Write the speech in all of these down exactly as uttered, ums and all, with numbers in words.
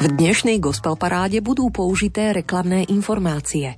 V dnešnej gospel paráde budú použité reklamné informácie.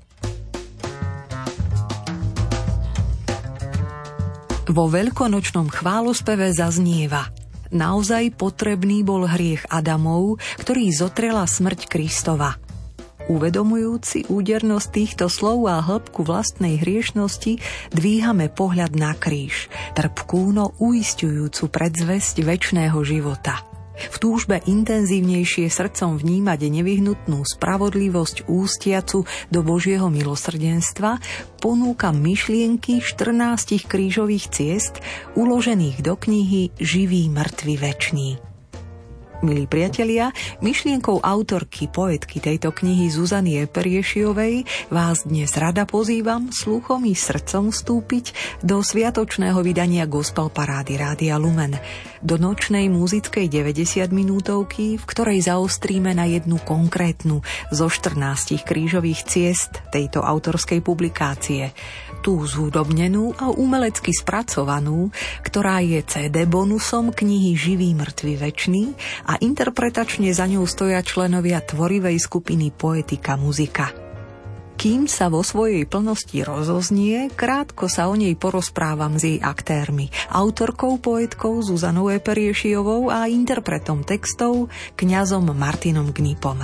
Vo veľkonočnom chválospeve zaznieva: naozaj potrebný bol hriech Adamov, ktorý zotrela smrť Kristova. Uvedomujúci údernosť týchto slov a hĺbku vlastnej hriešnosti, dvíhame pohľad na kríž, trpkú, no uisťujúcu predzvesť večného života. V túžbe intenzívnejšie srdcom vnímať nevyhnutnú spravodlivosť ústiacu do Božieho milosrdenstva ponúka myšlienky štrnástich krížových ciest uložených do knihy Živý, mŕtvy, večný. Milí priatelia, myšlienkou autorky, poetky tejto knihy Zuzany Eperiešiovej vás dnes rada pozývam sluchom i srdcom vstúpiť do sviatočného vydania Gospel parády Rádia Lumen, do nočnej muzickej deväťdesiatminútovky, v ktorej zaostríme na jednu konkrétnu zo štrnástich krížových ciest tejto autorskej publikácie, tú zhudobnenú a umelecky spracovanú, ktorá je cé dé bonusom knihy Živý, mŕtvy, večný, a interpretačne za ňou stoja členovia tvorivej skupiny Poetika muzika. Kým sa vo svojej plnosti rozoznie, krátko sa o nej porozprávam s jej aktérmi, autorkou, poetkou Zuzanou Eperiešiovou a interpretom textov kňazom Martinom Gnipom.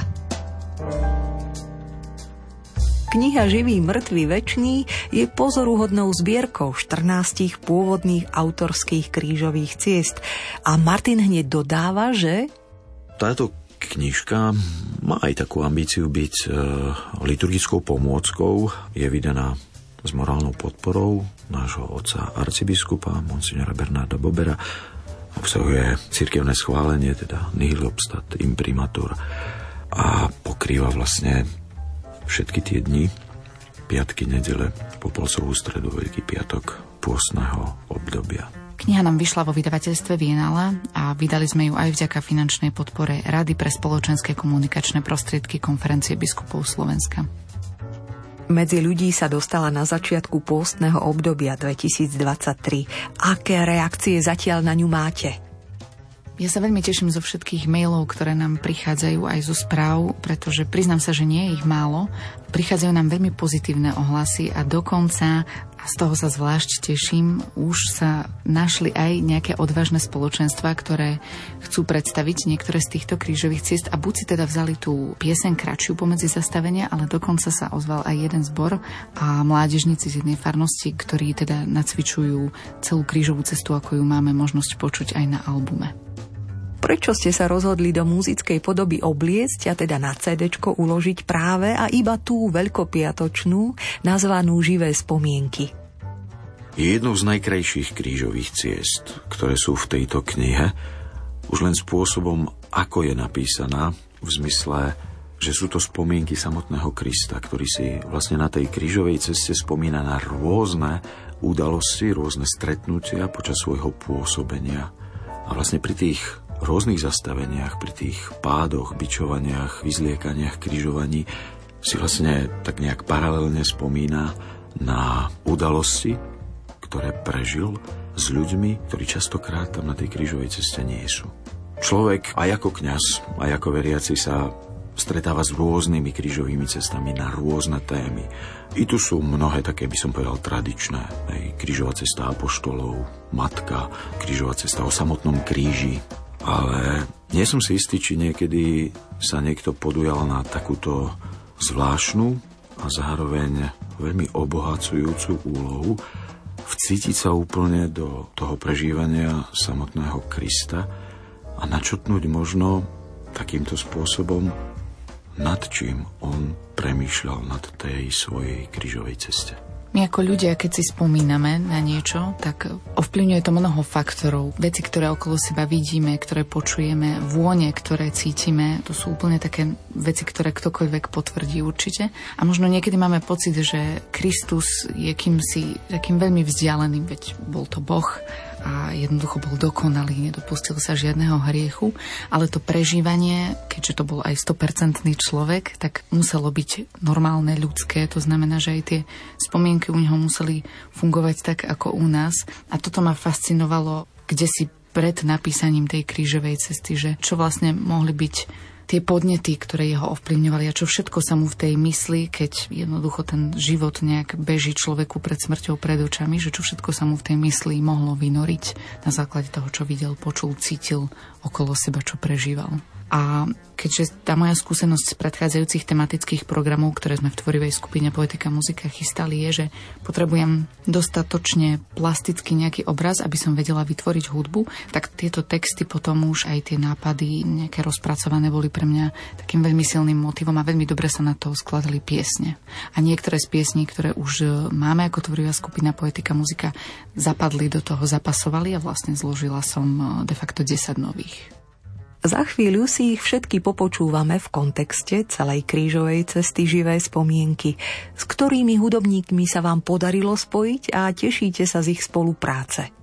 Kniha Živý, mŕtvy, večný je pozoruhodnou zbierkou štrnástich pôvodných autorských krížových ciest. A Martin hneď dodáva, že táto knižka má aj takú ambíciu byť e, liturgickou pomôckou. Je vydaná s morálnou podporou nášho otca arcibiskupa, monsignora Bernarda Bobera. Obsahuje cirkevné schválenie, teda nihil obstat imprimatur, a pokrýva vlastne všetky tie dni, piatky, nedele, popolcovú stredu, Veľký piatok pôstneho obdobia. Kniha nám vyšla vo vydavateľstve Vienala a vydali sme ju aj vďaka finančnej podpore Rady pre spoločenské komunikačné prostriedky Konferencie biskupov Slovenska. Medzi ľudí sa dostala na začiatku pôstneho obdobia dvetisícdvadsaťtri. Aké reakcie zatiaľ na ňu máte? Ja sa veľmi teším zo všetkých mailov, ktoré nám prichádzajú, aj zo správ, pretože priznám sa, že nie je ich málo. Prichádzajú nám veľmi pozitívne ohlasy a dokonca, a z toho sa zvlášť teším, už sa našli aj nejaké odvážne spoločenstvá, ktoré chcú predstaviť niektoré z týchto krížových ciest a buď si teda vzali tú pieseň kratšiu pomedzi zastavenia, ale dokonca sa ozval aj jeden zbor a mládežníci z jednej farnosti, ktorí teda nacvičujú celú krížovú cestu, ako ju máme možnosť počuť aj na albume. Prečo ste sa rozhodli do múzickej podoby obliecť a teda na cédečko uložiť práve a iba tú veľkopiatočnú, nazvanú Živé spomienky? Je jednou z najkrajších krížových ciest, ktoré sú v tejto knihe, už len spôsobom, ako je napísaná, v zmysle, že sú to spomienky samotného Krista, ktorý si vlastne na tej krížovej ceste spomína na rôzne udalosti, rôzne stretnutia počas svojho pôsobenia. A vlastne pri tých rôznych zastaveniach, pri tých pádoch, bičovaniach, vyzliekaniach, križovaní si vlastne tak nejak paralelne spomína na udalosti, ktoré prežil s ľuďmi, ktorí častokrát tam na tej krížovej ceste nie sú. Človek aj ako kňaz, aj ako veriaci sa stretáva s rôznymi krížovými cestami na rôzne témy. I tu sú mnohé také, by som povedal, tradičné. Hej, krížová cesta apoštolov, matka, krížová cesta o samotnom kríži. Ale nie som si istý, či niekedy sa niekto podujal na takúto zvláštnu a zároveň veľmi obohacujúcu úlohu vcítiť sa úplne do toho prežívania samotného Krista a načutnúť možno takýmto spôsobom, nad čím on premýšľal nad tej svojej krížovej ceste. My ako ľudia, keď si spomíname na niečo, tak ovplyvňuje to mnoho faktorov. Veci, ktoré okolo seba vidíme, ktoré počujeme, vône, ktoré cítime, to sú úplne také veci, ktoré ktokoľvek potvrdí určite. A možno niekedy máme pocit, že Kristus je kýmsi takým veľmi vzdialeným, veď bol to Boh a jednoducho bol dokonalý, nedopustil sa žiadneho hriechu, ale to prežívanie, keďže to bol aj sto percent človek, tak muselo byť normálne, ľudské, to znamená, že aj tie spomienky u neho museli fungovať tak, ako u nás. A toto ma fascinovalo, kde si pred napísaním tej krížovej cesty, že čo vlastne mohli byť tie podnety, ktoré jeho ovplyvňovali a čo všetko sa mu v tej mysli, keď jednoducho ten život nejak beží človeku pred smrťou pred očami, že čo všetko sa mu v tej mysli mohlo vynoriť na základe toho, čo videl, počul, cítil okolo seba, čo prežíval. A keďže tá moja skúsenosť z predchádzajúcich tematických programov, ktoré sme v tvorivej skupine Poetika Muzika chystali, je, že potrebujem dostatočne plasticky nejaký obraz, aby som vedela vytvoriť hudbu, tak tieto texty potom už aj tie nápady nejaké rozpracované boli pre mňa takým veľmi silným motivom a veľmi dobre sa na to skladali piesne. A niektoré z piesní, ktoré už máme ako tvorivá skupina Poetika Muzika, zapadli do toho, zapasovali a vlastne zložila som de facto desať nových. Za chvíľu si ich všetky popočúvame v kontexte celej krížovej cesty Živé spomienky, s ktorými hudobníkmi sa vám podarilo spojiť a tešíte sa z ich spolupráce.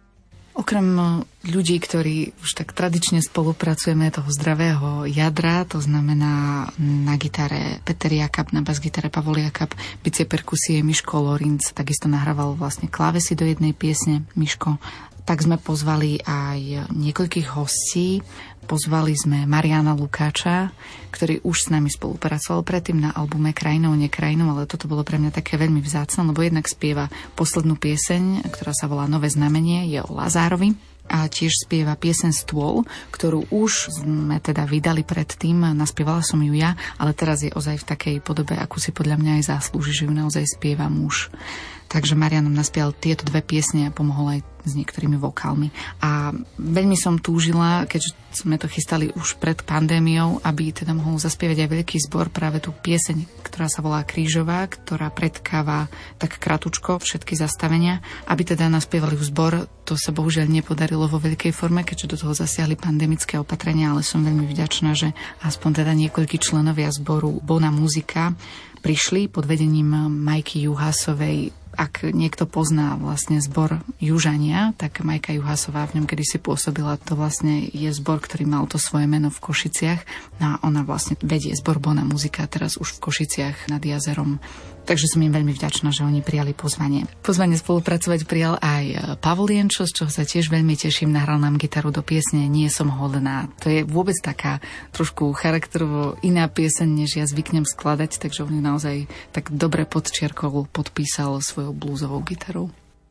Okrem ľudí, ktorí už tak tradične spolupracujeme, toho zdravého jadra, to znamená na gitare Peter Jakab, na basgitare Pavol Jakab, bicie perkusie Miško Lorinc, takisto nahrával vlastne klávesy do jednej piesne Miško. Tak sme pozvali aj niekoľkých hostí. Pozvali sme Mariana Lukáča, ktorý už s nami spolupracoval predtým na albume Krajinou, nekrajinou, ale toto bolo pre mňa také veľmi vzácne, lebo jednak spieva poslednú pieseň, ktorá sa volá Nové znamenie, je o Lazárovi. A tiež spieva pieseň Stôl, ktorú už sme teda vydali predtým, naspievala som ju ja, ale teraz je ozaj v takej podobe, akú si podľa mňa aj zaslúži, že ju naozaj spieva muž. Takže Marian nám naspial tieto dve piesne a pomohol aj s niektorými vokálmi. A veľmi som túžila, keďže sme to chystali už pred pandémiou, aby teda mohol zaspievať aj veľký zbor práve tú pieseň, ktorá sa volá Krížová, ktorá predkáva tak kratučko všetky zastavenia, aby teda naspievali v zbor. To sa bohužiaľ nepodarilo vo veľkej forme, keďže do toho zasiahli pandemické opatrenia, ale som veľmi vďačná, že aspoň teda niekoľkí členovia zboru Bona Muzika prišli pod vedením Majky Juhásovej. Ak niekto pozná vlastne zbor Južania, tak Majka Juhásová v ňom kedysi pôsobila. To vlastne je zbor, ktorý mal to svoje meno v Košiciach. No a ona vlastne vedie zbor Bona Muzika teraz už v Košiciach nad jazerom. Takže som im veľmi vďačná, že oni prijali pozvanie. Pozvanie spolupracovať prijal aj Pavol Jenčo, z čoho sa tiež veľmi teším. Nahral nám gitaru do piesne Nie som hodná. To je vôbec taká trošku charakterovo iná pieseň, než ja zvyknem skladať, takže on naozaj tak dobre podčiarkol, podpísal svojou bluesovou gitarou.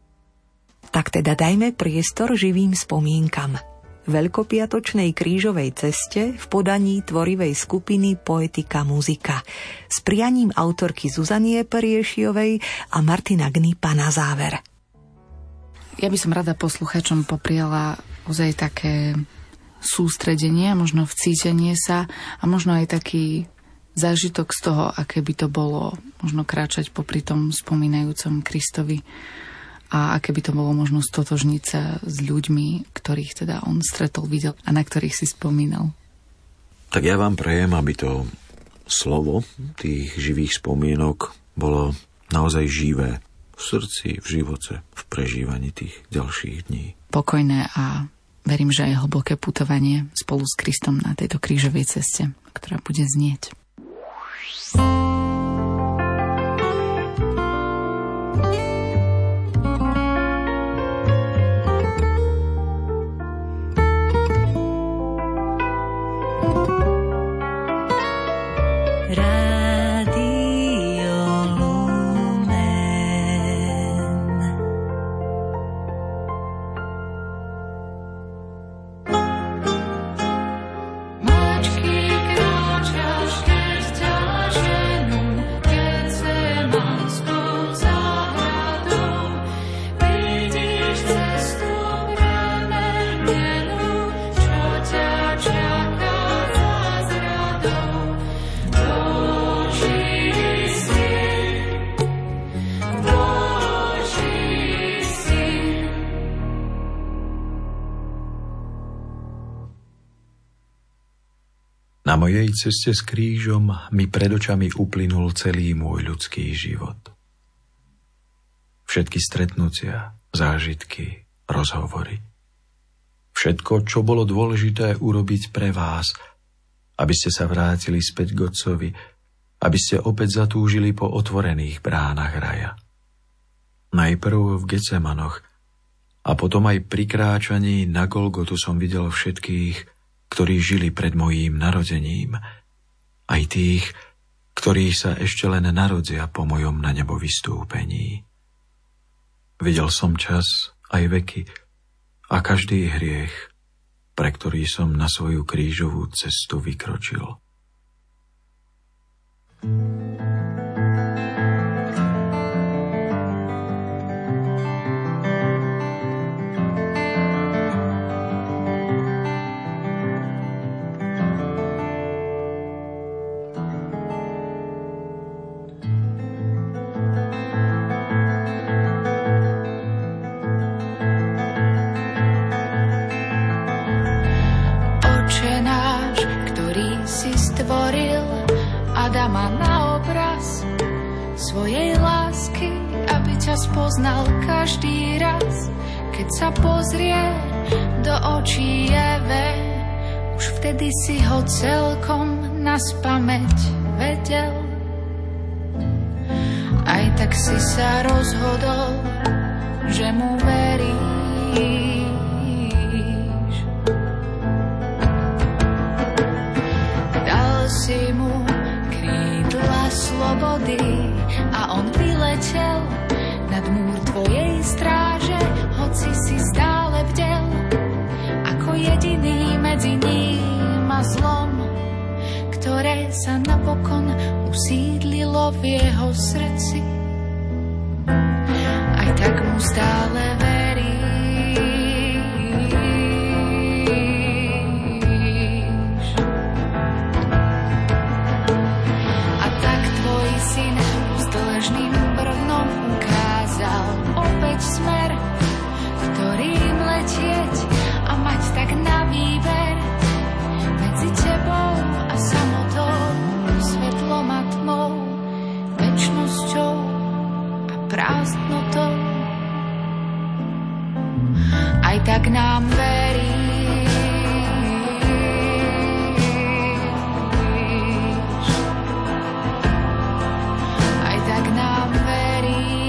Tak teda dajme priestor živým spomienkam. Veľkopiatočnej krížovej ceste v podaní tvorivej skupiny Poetika Muzika s prianím autorky Zuzanie Periešiovej a Martina Gnipa na záver. Ja by som rada poslucháčom popriala ozaj také sústredenie, možno vcítenie sa a možno aj taký zážitok z toho, aké by to bolo možno kráčať popri tom spomínajúcom Kristovi a aké by to bolo možno stotožniť sa s ľuďmi, ktorých teda on stretol, videl a na ktorých si spomínal. Tak ja vám prajem, aby to slovo tých živých spomienok bolo naozaj živé v srdci, v živote, v prežívaní tých ďalších dní. Pokojné a verím, že aj hlboké putovanie spolu s Kristom na tejto krížovej ceste, ktorá bude znieť. Na mojej ceste s krížom mi pred očami uplynul celý môj ľudský život. Všetky stretnutia, zážitky, rozhovory. Všetko, čo bolo dôležité urobiť pre vás, aby ste sa vrátili späť k Otcovi, aby ste opäť zatúžili po otvorených bránach raja. Najprv v Getsemanoch a potom aj pri kráčaní na Golgotu som videl všetkých, ktorí žili pred mojím narodením, aj tých, ktorí sa ešte len narodia po mojom na nebo vystúpení. Videl som čas aj veky a každý hriech, pre ktorý som na svoju krížovú cestu vykročil. Spoznal každý raz, keď sa pozrie do očí Eve, už vtedy si ho celkom naspamäť vedel. Aj tak si sa rozhodol, že mu veríš. Dal si mu krídla slobody a on vyletel nad múr tvojej stráže, hoci si stále bdel, ako jediný medzi ním a zlom, ktoré sa napokon usídlilo v jeho srdci. Aj tak mu stále veríš. A tak tvoj syn s dlžným brvnom opäť smer, ktorým letieť a mať tak na výber medzi tebou a samotou, svetlom a tmou, večnosťou a prázdnotou. Aj tak nám veríš. Aj tak nám veríš.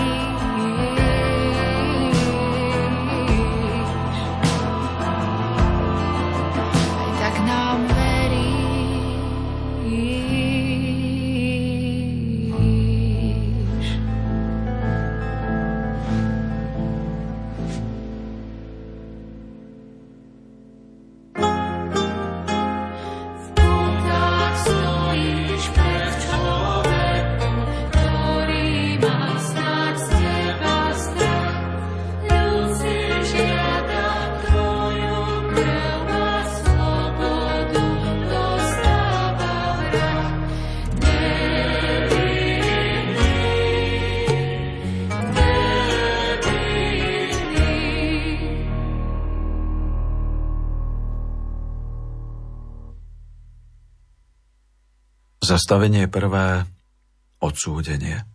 Zastavenie prvé. Odsúdenie.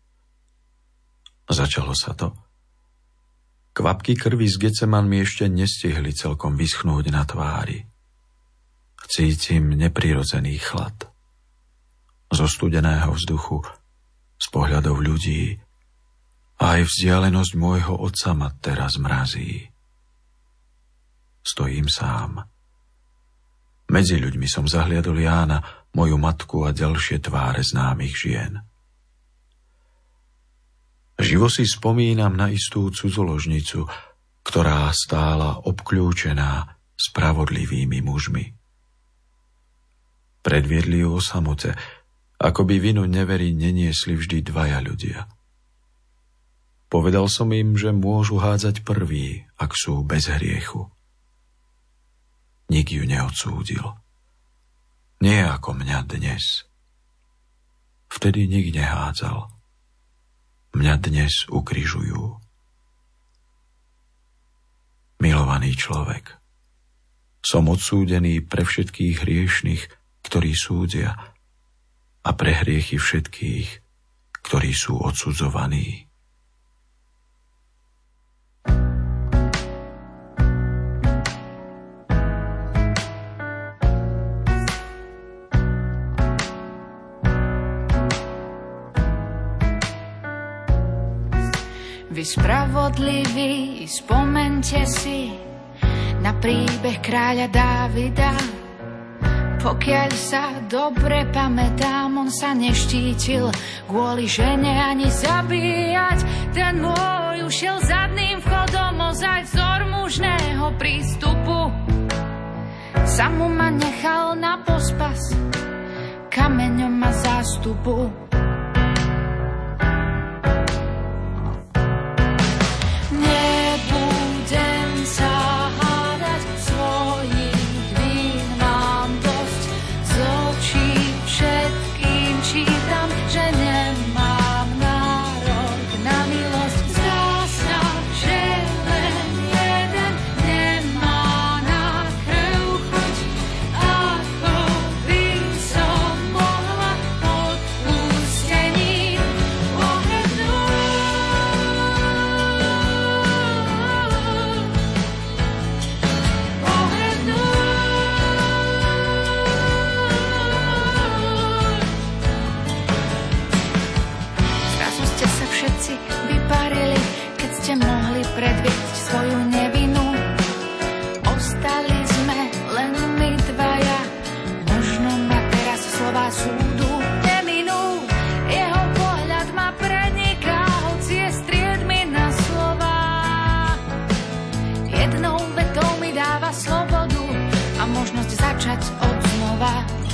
Začalo sa to. Kvapky krvi z Getseman mi ešte nestihli celkom vyschnúť na tvári. Cítim neprirodzený chlad. Zo studeného vzduchu, z pohľadov ľudí, a aj vzdialenosť môjho otca ma teraz mrazí. Stojím sám. Medzi ľuďmi som zahliadol Jána, moju matku a ďalšie tváre známych žien. Živo si spomínam na istú cudzoložnicu, ktorá stála obkľúčená spravodlivými mužmi. Predviedli ju o samote, ako by vinu neveri neniesli vždy dvaja ľudia. Povedal som im, že môžu hádzať prví, ak sú bez hriechu. Nik ju neodsúdil. Nie ako mňa dnes. Vtedy nik nehádzal. Mňa dnes ukrižujú. Milovaný človek, som odsúdený pre všetkých hriešnych, ktorí súdia, a pre hriechy všetkých, ktorí sú odsudzovaní. Vy spravodliví, spomente si na príbeh kráľa Dávida. Pokiaľ sa dobre pamätám, on sa neštítil kvôli žene ani zabíjať. Ten môj ušiel zadným vchodom, ozaj vzor mužného prístupu. Samu ma nechal na pospas, kameňom ma zástupu. Nebudem sa hádať svojich vín, mám dosť z očí všetkým čítam, že nemám nárok na milosť. Zdá sa, že len jeden nemá na krv chuť, ako by som mohla odpustení mohli predviesť svoju nevinu. Ostali sme len my dvaja, možno ma teraz slová súdu neminú. Jeho pohľad ma preniká, hoci je striedmi na slová. Jednou vetou mi dáva slobodu a možnosť začať od znova.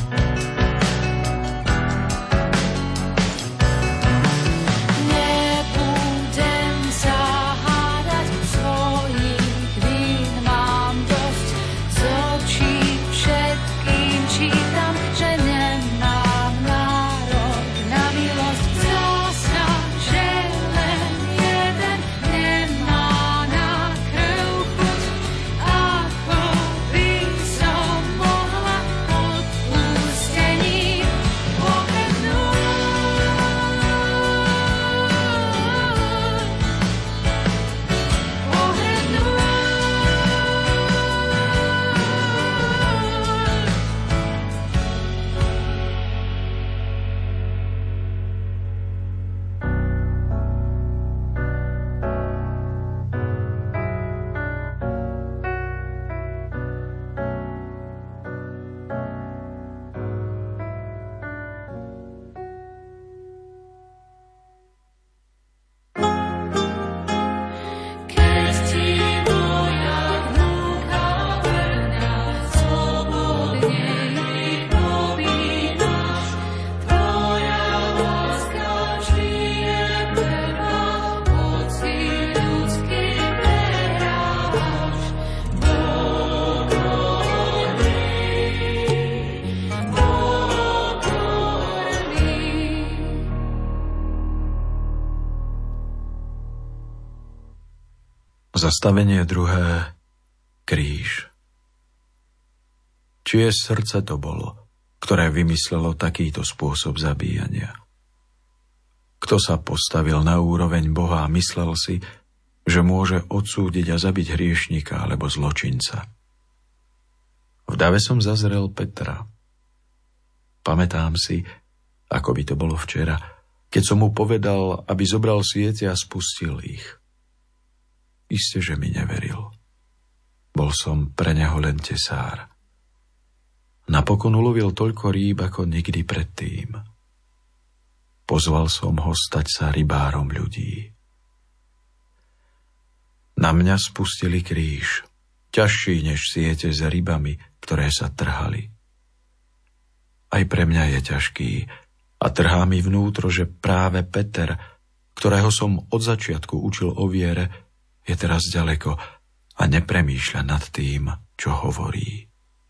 Zastavenie druhé. Kríž. Čie srdce to bolo, ktoré vymyslelo takýto spôsob zabíjania? Kto sa postavil na úroveň Boha a myslel si, že môže odsúdiť a zabiť hriešnika alebo zločinca? V dave som zazrel Petra. Pamätám si, ako by to bolo včera, keď som mu povedal, aby zobral siete a spustil ich. Isté, že mi neveril. Bol som pre neho len tesár. Napokon ulovil toľko rýb, ako nikdy predtým. Pozval som ho stať sa rybárom ľudí. Na mňa spustili kríž, ťažší než siete s rybami, ktoré sa trhali. Aj pre mňa je ťažký a trhá mi vnútro, že práve Peter, ktorého som od začiatku učil o viere, je teraz ďaleko a nepremýšľa nad tým, čo hovorí.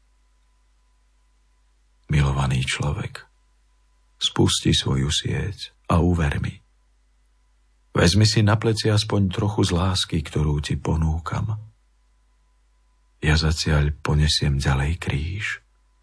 Milovaný človek, spusti svoju sieť a uver mi. Vezmi si na pleci aspoň trochu z lásky, ktorú ti ponúkam. Ja zatiaľ ponesiem ďalej kríž.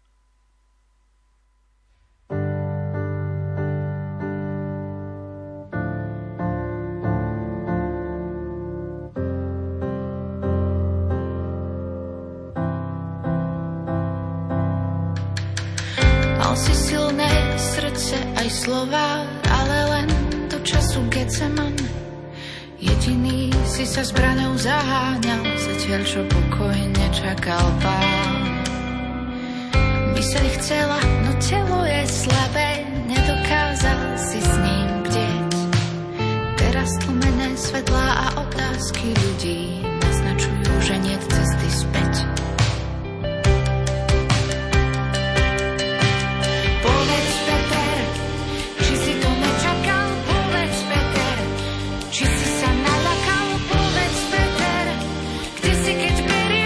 Mal si silné srdce aj slova, ale len do času Getseman. Jediný si sa zbraňou zaháňal, zatiaľ čo pokojne čakal Pán. Myseľ chcela, no telo je slabé, nedokázal si s ním bdieť. Teraz tlmené svetlá a otázky ľudí naznačujú, že niet cesty späť. Povedz, Peter, či si to nečakal? Povedz, Peter, či si sa nalakal? Povedz, Peter, kde si, keď berie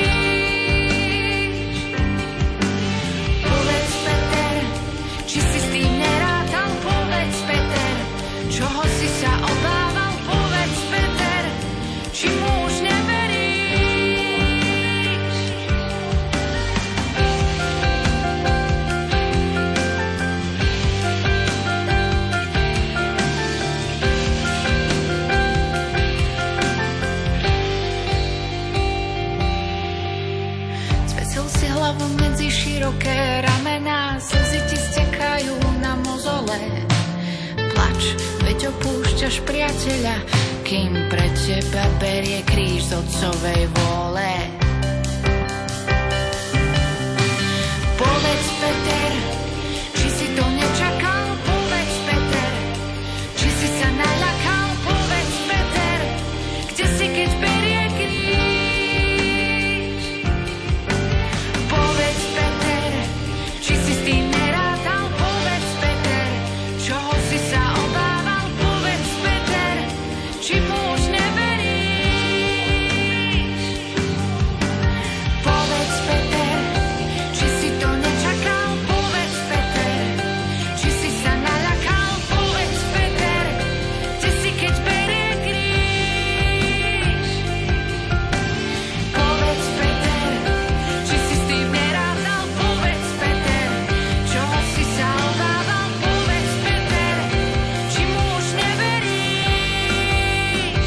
kríž? Povedz, Peter, či si s tým nerátal? Povedz, Peter, čoho si sa obával? Povedz, Peter, či mu už neveríš? Zvesel si hlavu medzi široké ramená, slzy ti stekajú na mozole. Plač, veď opúšťaš priateľa, kým pre teba berie kríž z otcovej vôle. Povedz, Peter, či si to nečakal? Povedz, Peter, či si sa naľakal? Povedz, Peter, kde si, keď berie kríž? Povedz, Peter, či si s tým nerátal? Povedz, Peter, čoho si sa obával? Povedz, Peter, či mu už neveríš? Povedz, Peter, či si to nečakal? Povedz, Peter, či si sa naľakal? Povedz, Peter, kde si, keď berie kríž? Povedz, Peter, či si s tým nerátal? Povedz, Peter, čoho si sa obával? Povedz, Peter, či mu už neveríš?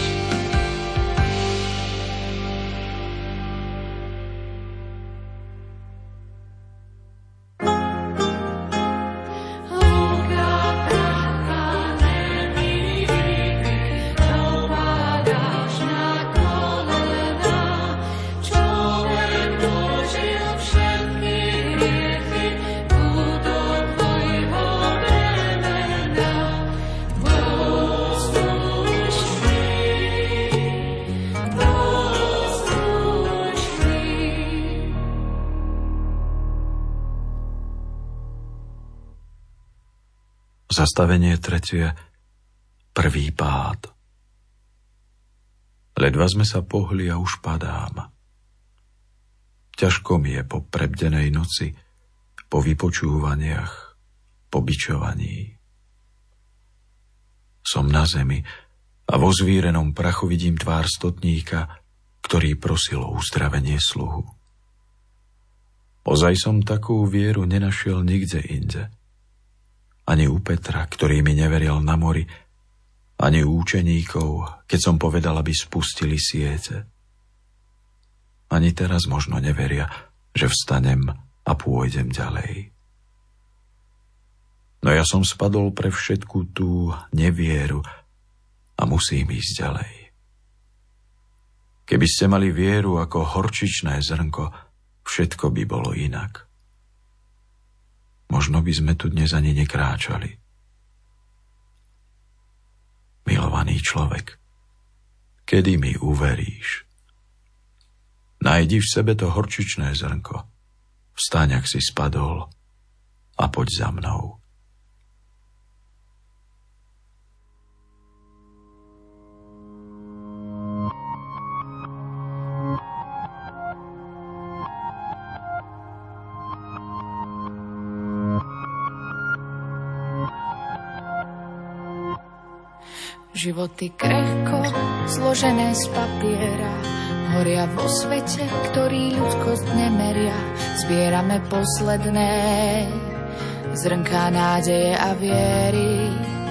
Zastavenie tretie. Prvý pád. Ledva sme sa pohli a už padám. Ťažko mi je po prebdenej noci, po vypočúvaniach, po bičovaní. Som na zemi a vo zvírenom prachu vidím tvár stotníka, ktorý prosil o uzdravenie sluhu. Ozaj som takú vieru nenašiel nikde inde. Ani u Petra, ktorý mi neveril na mori, ani u učeníkov, keď som povedal, aby spustili siete. Ani teraz možno neveria, že vstanem a pôjdem ďalej. No ja som spadol pre všetku tú nevieru a musím ísť ďalej. Keby ste mali vieru ako horčičné zrnko, všetko by bolo inak. Možno by sme tu dnes ani nekráčali. Milovaný človek, kedy mi uveríš? Nájdi v sebe to horčičné zrnko, vstaň, ak si spadol, a poď za mnou. Životy krehko, zložené z papiera, horia vo svete, ktorý ľudskosť nemeria. Zbierame posledné zrnká nádeje a viery.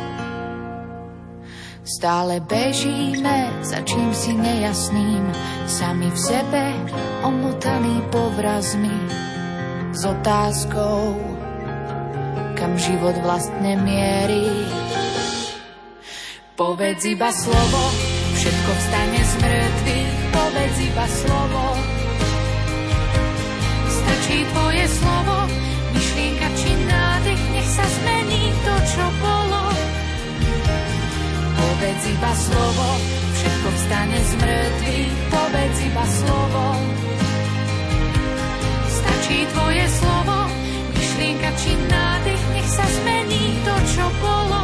Stále bežíme za čím si nejasným, sami v sebe omotaní povrazmi, s otázkou, kam život vlastne mierí. Povedz iba slovo, vstane z mŕtvych, povedz iba slovo. Stačí tvoje slovo, myšlienka či nádych, nech sa zmení to, čo bolo. Povedz iba slovo, všetko vstane z mŕtvych, povedz iba slovo. Stačí tvoje slovo, myšlienka či nádych, nech sa zmení to, čo bolo.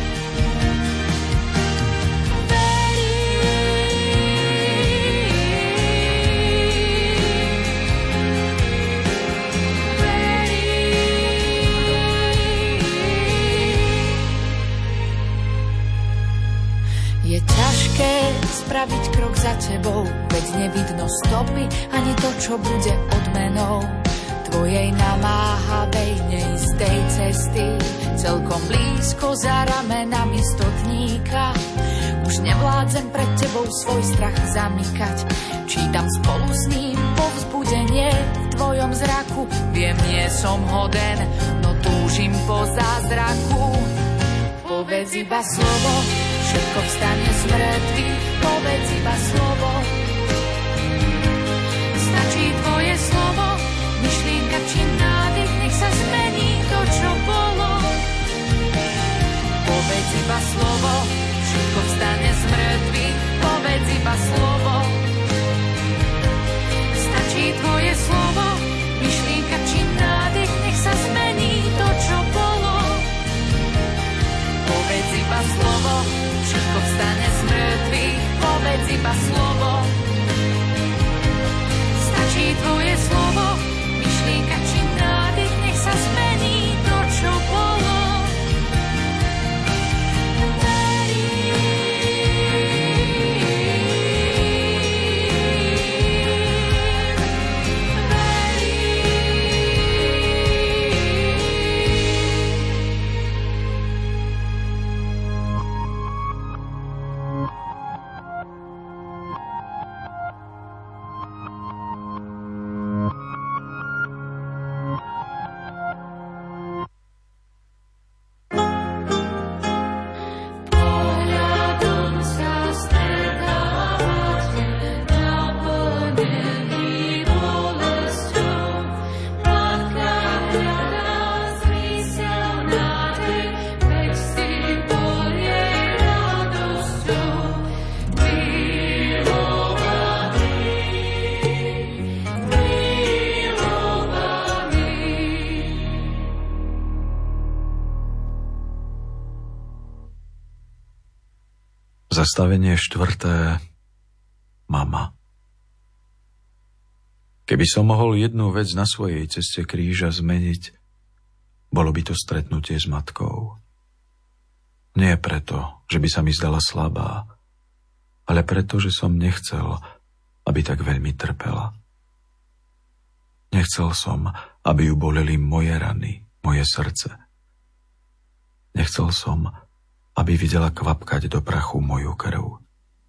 Je ťažké spraviť krok za tebou, veď nevidno stopy, ani to, čo bude odmenou tvojej namáhavej neistej cesty. Celkom blízko za ramenami stotníka, už nevládzem pred tebou svoj strach zamykať. Čítam spolu s ním povzbudenie v tvojom zraku. Viem, nie som hoden, no túžim po zázraku. Povedz iba slovo, všetko vstane z mŕtvych, povedz iba slovo. Stačí tvoje slovo, myšlienka či nádych, nech sa zmení to, čo bolo. Povedz iba slovo, všetko vstane z mŕtvych, povedz iba slovo. Stačí tvoje slovo, myšlienka či nádych, nech sa zmení to, čo bolo. Povedz iba slovo, všetko vstane z mŕtvych, povedz iba slovo. Stačí tvoje slovo, myšlienka či nádych, nech sa zmení to, čo bolo. Zastavenie štvrté. Mama. Keby som mohol jednu vec na svojej ceste kríža zmeniť, bolo by to stretnutie s matkou. Nie preto, že by sa mi zdala slabá, ale preto, že som nechcel, aby tak veľmi trpela. Nechcel som, aby ju boleli moje rany, moje srdce. Nechcel som, aby videla kvapkať do prachu moju krv.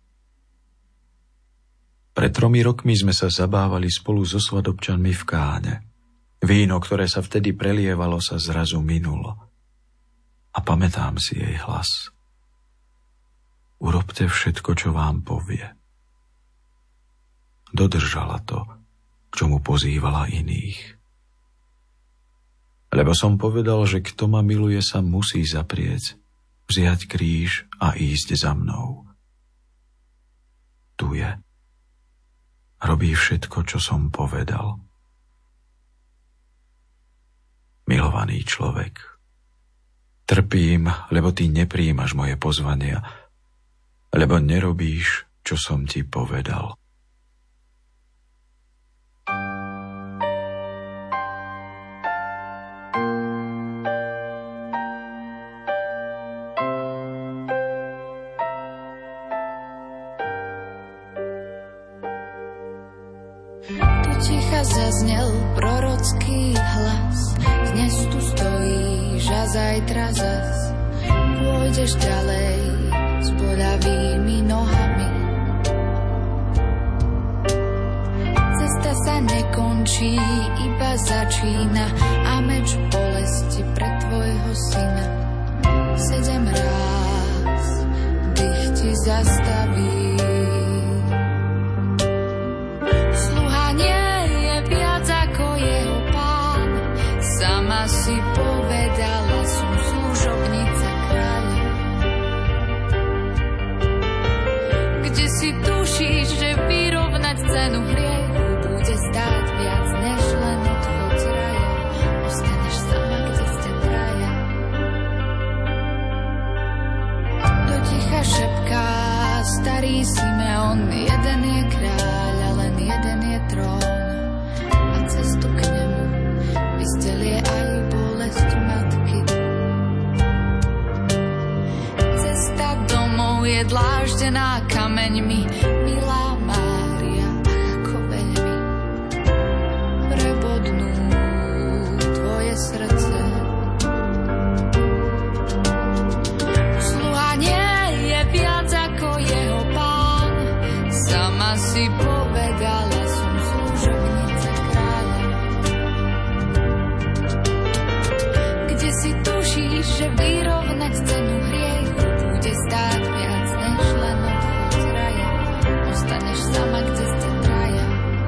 Pred tromi rokmi sme sa zabávali spolu so svadobčanmi v Káne. Víno, ktoré sa vtedy prelievalo, sa zrazu minulo. A pamätám si jej hlas. Urobte všetko, čo vám povie. Dodržala to, k čomu pozývala iných. Lebo som povedal, že kto ma miluje, sa musí zaprieť, vziať kríž a ísť za mnou. Tu je. Robí všetko, čo som povedal. Milovaný človek, trpím, lebo ty nepríjmaš moje pozvania, lebo nerobíš, čo som ti povedal. Zaznel prorocký hlas, dnes tu stojíš a zajtra zas pôjdeš ďalej s boľavými nohami. Cesta sa nekončí, iba začína a meč bolesti pre tvojho syna. Sedem ráz dých ti zastaví. kde si tušíš, že vyrovnať cenu hriechu bude stáť viac než len odchod z raja. Ostaneš sama, kde ste traja. Do ticha šepká starý Simeon, jeden je kráľ a len jeden je trón. A cestu k nemu vystelie aj bolesť matky. Cesta domov je dláždená kameňmi, milá Mária, ako veľmi prebodnú tvoje srdce. Sluha nie je viac ako jeho pán, sama si povedala, som služobnica kráľa. Kde si tušíš, že vyrovnať cenu hriechu bude stáť viac než len odchod z raja. Ostaneš sama, kde ste traja.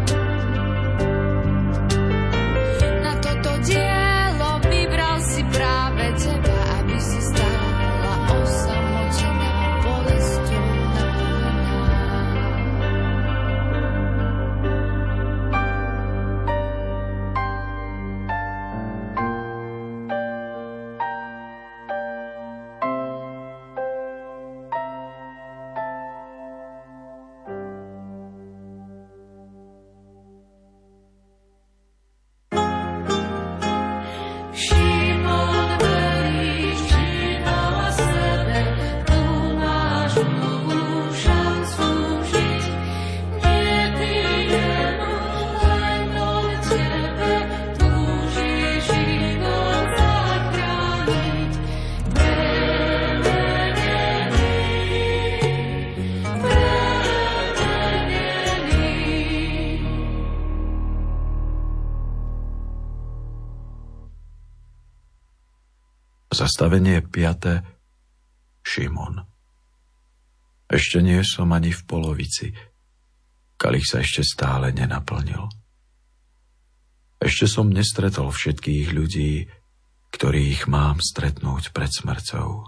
Na toto dielo vybral si práve teba, aby si stála osamotená, bolesťou naplnená. Šimon verí, čítal sebe, tu máš novú šancu žiť. Nie ty jemu, len od tebe túži život zachrániť. Premenený, premenený. Zastavenie piate. Šimon. Ešte nie som ani v polovici. Kalich sa ešte stále nenaplnil. Ešte som nestretol všetkých ľudí, ktorých mám stretnúť pred smrťou.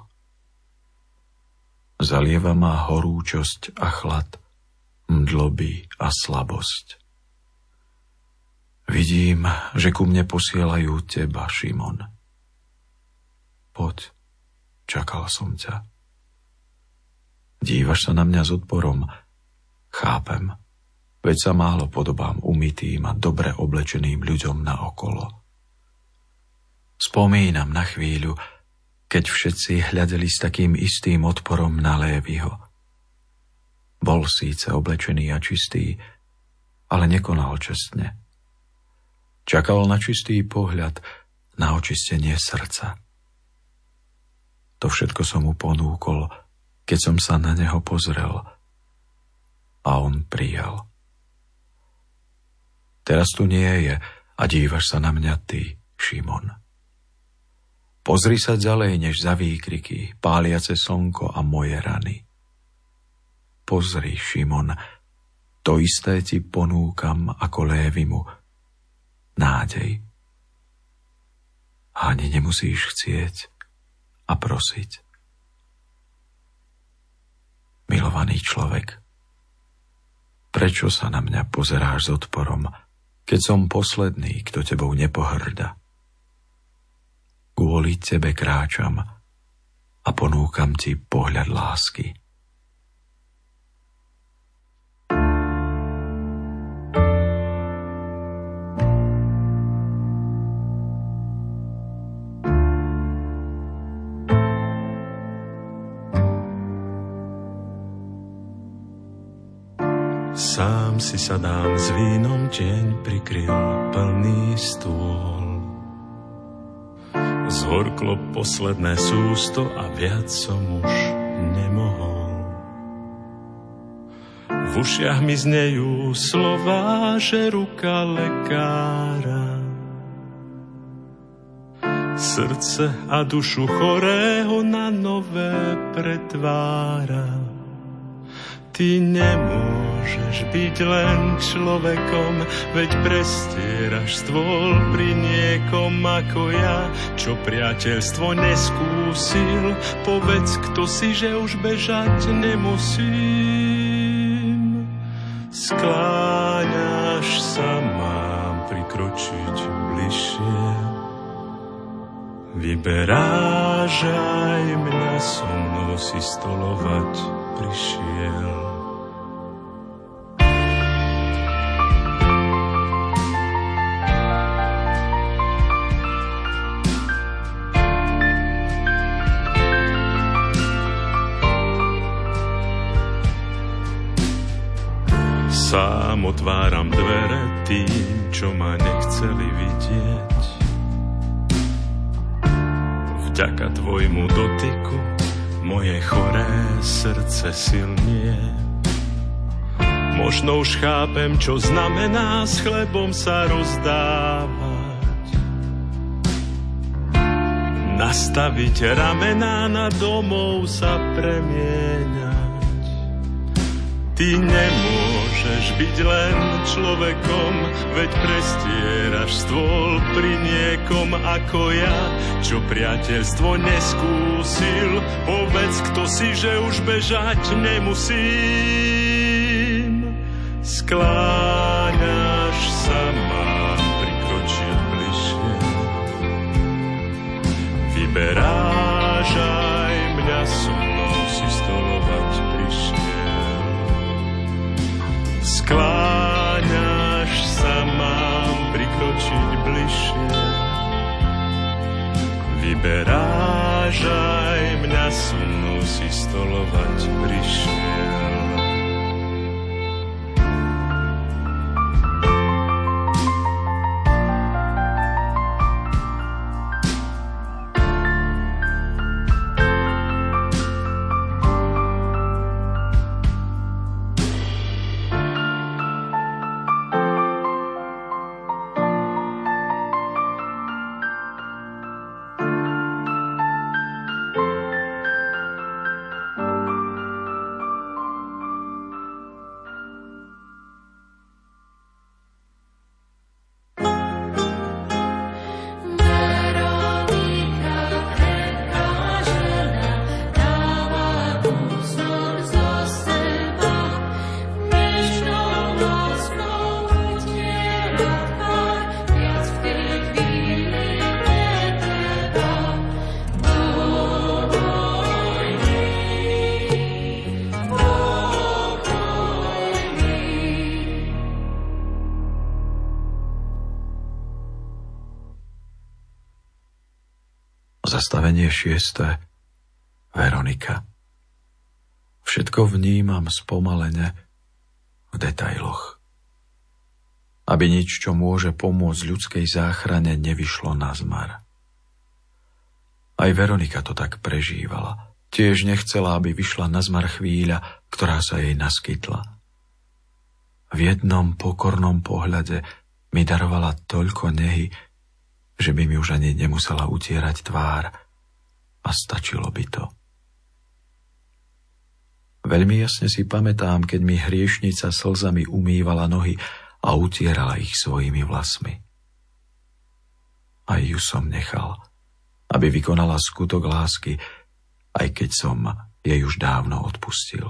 Zalieva ma horúčosť a chlad, mdloby a slabosť. Vidím, že ku mne posielajú teba, Šimon. Poď, čakal som ťa. Dívaš sa na mňa s odporom. Chápem, veď sa málo podobám umytým a dobre oblečeným ľuďom naokolo. Spomínam na chvíľu, keď všetci hľadeli s takým istým odporom na Léviho. Bol síce oblečený a čistý, ale nekonal čestne. Čakal na čistý pohľad, na očistenie srdca. To všetko som mu ponúkol, keď som sa na neho pozrel, a on prijal. Teraz tu nie je a dívaš sa na mňa ty, Šimon. Pozri sa ďalej než za výkriky, páliace slnko a moje rany. Pozri, Šimon, to isté ti ponúkam ako Lévimu. Nádej. Ani nemusíš chcieť a prosiť. Milovaný človek, prečo sa na mňa pozeráš s odporom, keď som posledný, kto tebou nepohrda? Kvôli tebe kráčam a ponúkam ti pohľad lásky. Sám si sadám s vínom, deň prikryl plný stôl. Zhorklo posledné sústo a viac som už nemohol. V ušiach mi znejú slová, že ruka lekára srdce a dušu chorého na nové pretvára. Ty nemôžeš byť len človekom, veď prestieraš stôl pri niekom ako ja, čo priateľstvo neskúsil. Povedz, kto si, že už bežať nemusí. skláňaš sa, mám prikročiť bližšie. Vyberáš aj mňa, so mnou si stolovať prišiel. Sám otváram dvere tým, čo ma nechceli vidieť. Vďaka tvojmu dotyku moje choré srdce silnie. Možno už chápem, čo znamená s chlebom sa rozdávať. Nastaviť ramená, na domov sa premieňať. Ty nemôžeš byť len človekom, veď prestieraš stôl pri niekom ako ja, čo priateľstvo neskúsil. Povedz, kto si, že už bežať nemusím. Skláňaš sa, mám prikročiť bližšie. Vyberáš aj mňa, so mnou si stolovať prišiel. Skláňaš sa, mám prikročiť bližšie. Vyberáš aj mňa, so mnou si stolovať prišiel. Zastavenie šieste. Veronika. Všetko vnímam spomalene v detailoch. Aby nič, čo môže pomôcť ľudskej záchrane, nevyšlo na zmar. Aj Veronika to tak prežívala. Tiež nechcela, aby vyšla na zmar chvíľa, ktorá sa jej naskytla. V jednom pokornom pohľade mi darovala toľko nehy, že by mi už ani nemusela utierať tvár a stačilo by to. Veľmi jasne si pamätám, keď mi hriešnica slzami umývala nohy a utierala ich svojimi vlasmi. Aj ju som nechal, aby vykonala skutok lásky, aj keď som jej už dávno odpustil.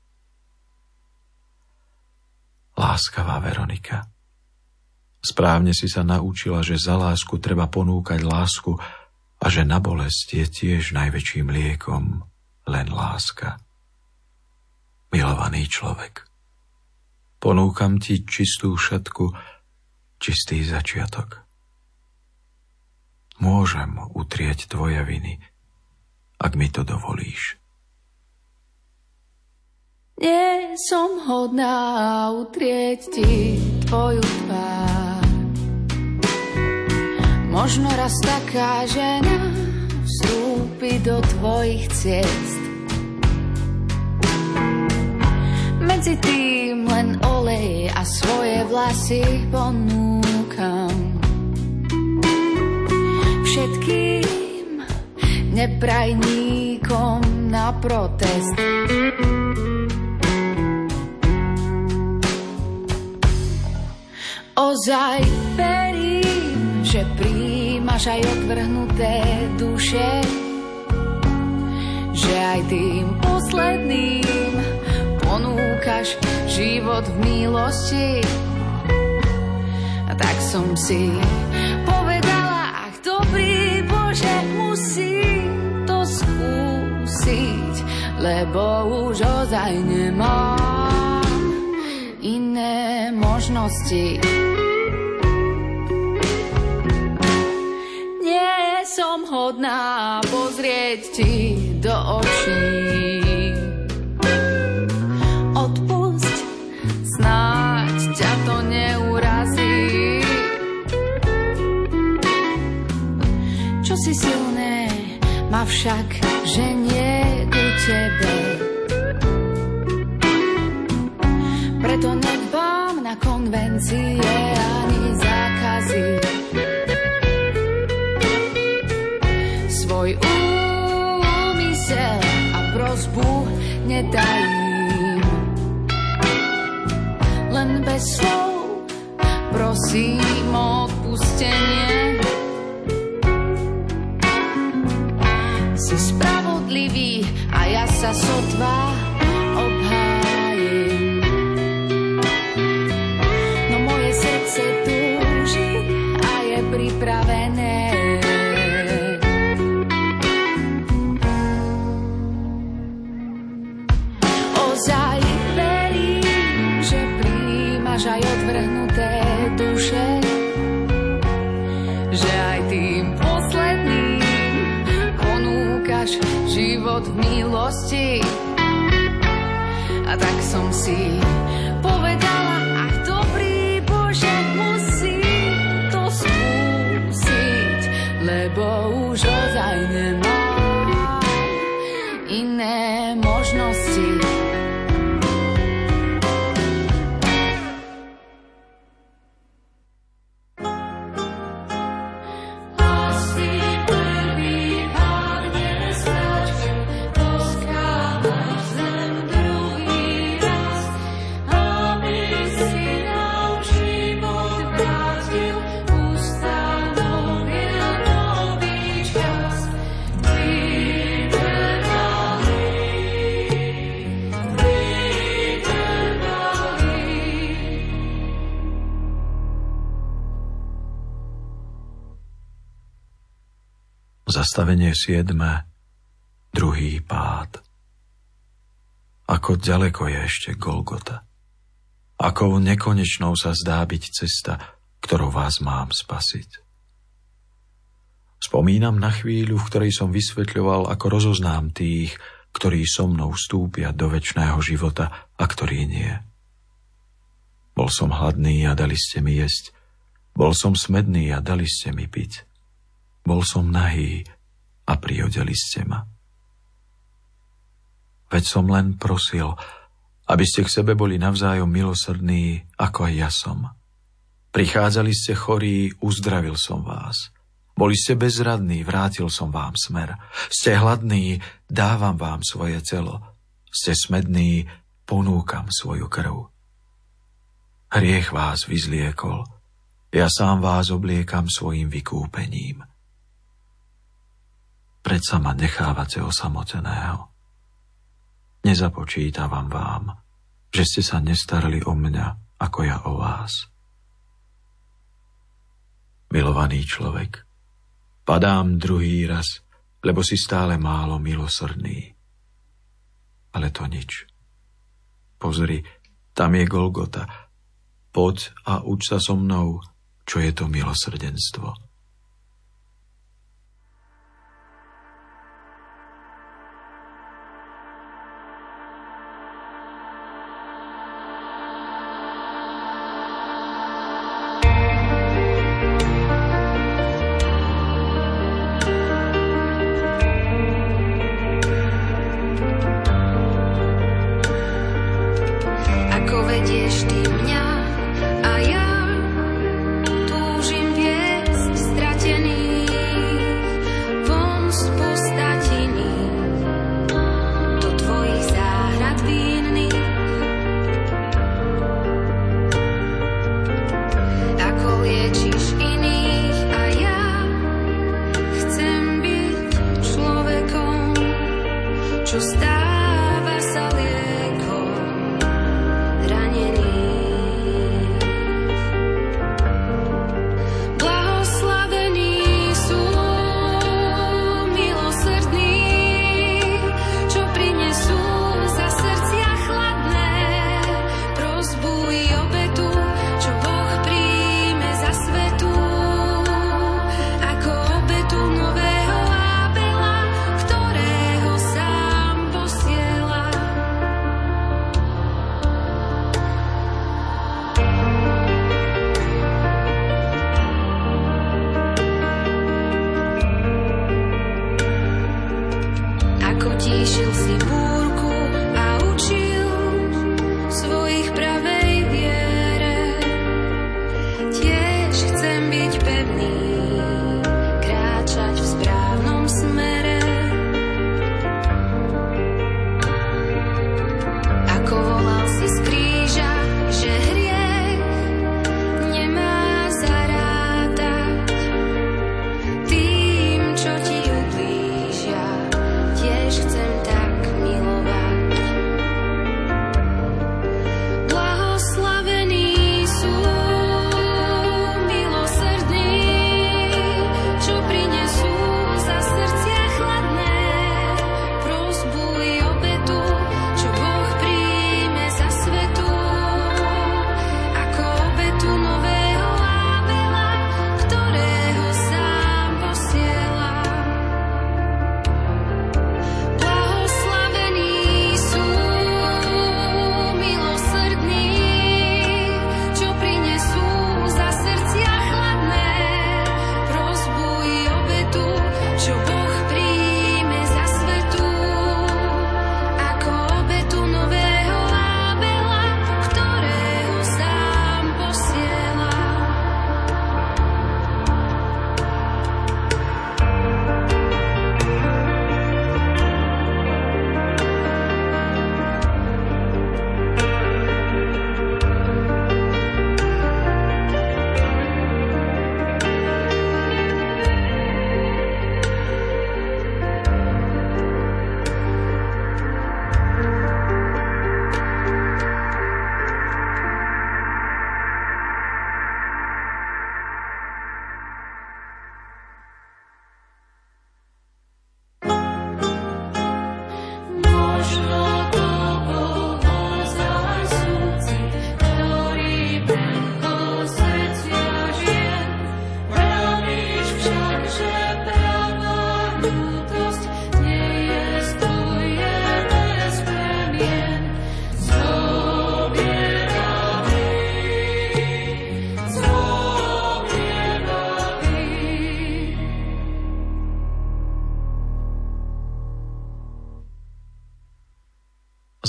Láskavá Veronika. Správne si sa naučila, že za lásku treba ponúkať lásku a že na bolesť je tiež najväčším liekom len láska. Milovaný človek, ponúkam ti čistú šatku, čistý začiatok. Môžem utrieť tvoje viny, ak mi to dovolíš. Nie som hodná utrieť ti tvoju tvár. Možno raz taká žena vstúpi do tvojich ciest. Medzi tým len olej a svoje vlasy ponúkam všetkým neprajníkom na protest. Ozaj verím, že príjmaš aj odvrhnuté duše, že aj tým posledným ponúkaš život v milosti. A tak som si povedala, ach dobrý Bože, musím to skúsiť, lebo už ozaj nemám iné možnosti. Nie som hodná pozrieť ti do očí. Odpusť, snáď ťa to neurazí. Čo si silné, ma však ženie ku tebe. Preto nedbám na konvencie ani zákazy. Svoj úmysel a prosbu netajím. Len bez slov prosím o odpustenie. Si spravodlivý a ja sa sotva obhájim. No moje srdce túži a je pripravené. Ozaj verím, že príjmaš aj odvrhnuté duše, že aj tým posledným ponúkaš život v milosti. A tak som si povedala, ach dobrý Bože, musím to skúsiť, lebo už ozaj nemám iné možnosti. Zastavenie siedme, druhý pád. Ako ďaleko je ešte Golgota. Akou nekonečnou sa zdá byť cesta, ktorou vás mám spasiť. Spomínam na chvíľu, v ktorej som vysvetľoval, ako rozoznám tých, ktorí so mnou vstúpia do večného života a ktorí nie. Bol som hladný a dali ste mi jesť. Bol som smedný a dali ste mi piť. Bol som nahý a priodeli ste ma. Veď som len prosil, aby ste k sebe boli navzájom milosrdní, ako aj ja som. Prichádzali ste chorí, uzdravil som vás. Boli ste bezradní, vrátil som vám smer. Ste hladní, dávam vám svoje telo. Ste smední, ponúkam svoju krv. Hriech vás vyzliekol, ja sám vás obliekam svojim vykúpením. Predsa ma nechávate osamoteného. Nezapočítavam vám, že ste sa nestarali o mňa, ako ja o vás. Milovaný človek, padám druhý raz, lebo si stále málo milosrdný. Ale to nič. Pozri, tam je Golgota. Poď a uč sa so mnou, čo je to milosrdenstvo. Vedieš ty mňa a ja túžim viesť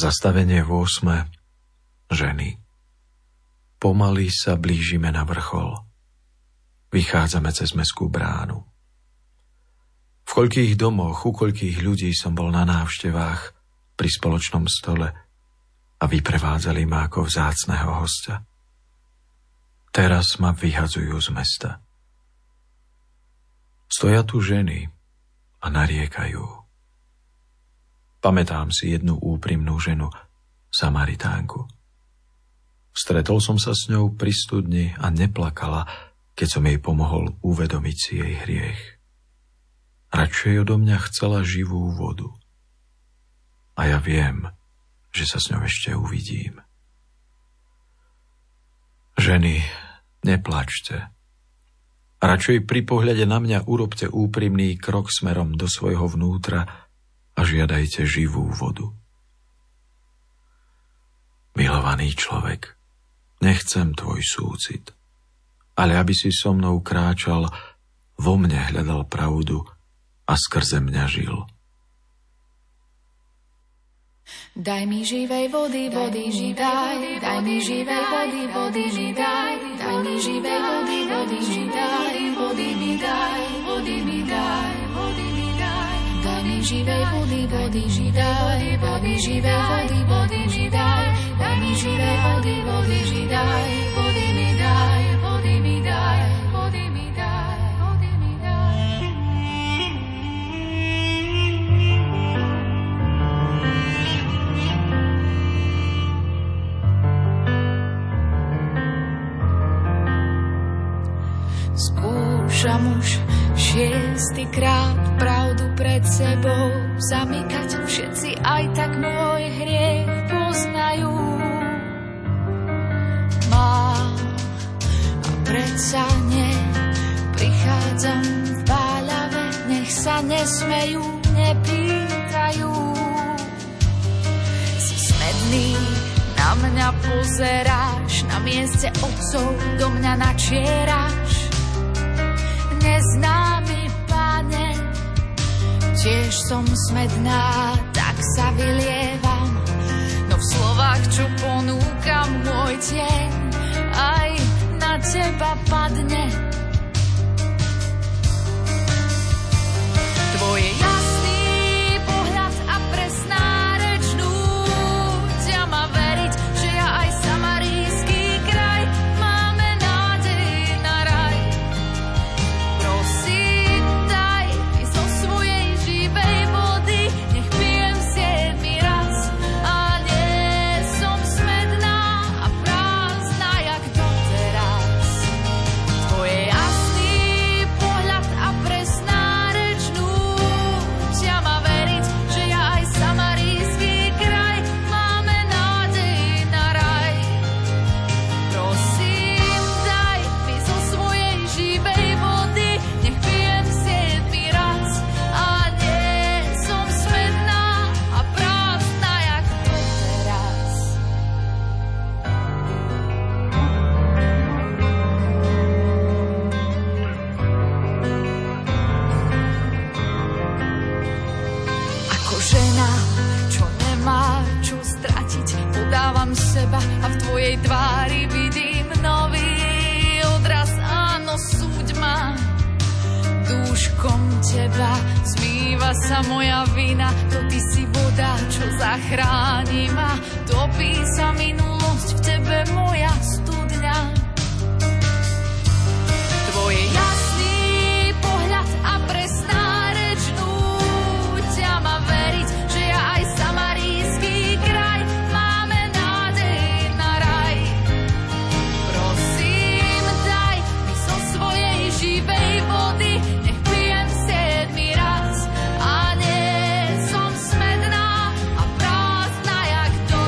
Zastavenie v osme. Ženy. Pomaly sa blížime na vrchol. Vychádzame cez mestskú bránu. V koľkých domoch, u koľkých ľudí som bol na návštevách pri spoločnom stole a vyprevádzali ma ako vzácneho hostia. Teraz ma vyhadzujú z mesta. Stoja tu ženy a nariekajú. Pamätám si jednu úprimnú ženu, Samaritánku. Stretol som sa s ňou pri studni a neplakala, keď som jej pomohol uvedomiť si jej hriech. Radšej odo mňa chcela živú vodu. A ja viem, že sa s ňou ešte uvidím. Ženy, neplačte. Radšej pri pohľade na mňa urobte úprimný krok smerom do svojho vnútra a žiadajte živú vodu. Milovaný človek, nechcem tvoj súcit, ale aby si so mnou kráčal, vo mne hľadal pravdu a skrze mňa žil. Daj mi živej vody, vody mi daj, daj mi živej vody, vody mi daj, daj mi živej vody, vody mi daj, vody mi daj, vody mi daj, vody mi daj. Daj mi živej vody, vody mi daj, daj mi živej vody, vody mi daj, daj mi živej vody, vody mi daj, vody mi daj, vody mi daj, vody mi daj, vody mi daj. Skúšam už šiestýkrát pravdu pred sebou zamykať, všetci aj tak môj hriech poznajú. Mám a predsa nie, prichádzam v báľave, nech sa nesmejú, nepýtajú. Si smedný, na mňa pozeráš, na mieste otcov do mňa načieráš. Neznámy Pane, tiež som smedná, tak sa vylievam, no v slovách, čo ponúkam, môj tieň aj na teba padne. Tvoje jasný pohľad a presná reč nútia ma veriť, že ja aj samarijský kraj máme nádej na raj. Prosím, daj mi zo svojej živej vody, nech pijem siedmy raz a nie som smedná a prázdna jak doteraz. Tvoje jasný pohľad a presná reč nútia ma veriť, že ja aj samarijský kraj máme nádej na raj. Prosím, daj mi zo svojej živej vody, nech pijem siedmy raz a nie som smedná a prázdna jak doteraz. Ako žena, čo nemá čo stratiť, podávam seba a v tvojej tvári vidím nový odraz. Áno, súď ma dúškom teba, zmýva sa moja vina, to ty si voda, čo zachráni ma. Topí sa minulosť, v tebe moja studňa. Tvoje jasný pohľad a presná reč nútia ma veriť, že ja aj samarijský kraj máme nádej na raj. Prosím, daj mi zo svojej živej vody, nech pijem siedmy raz a nie som smedná a prázdna jak doteraz.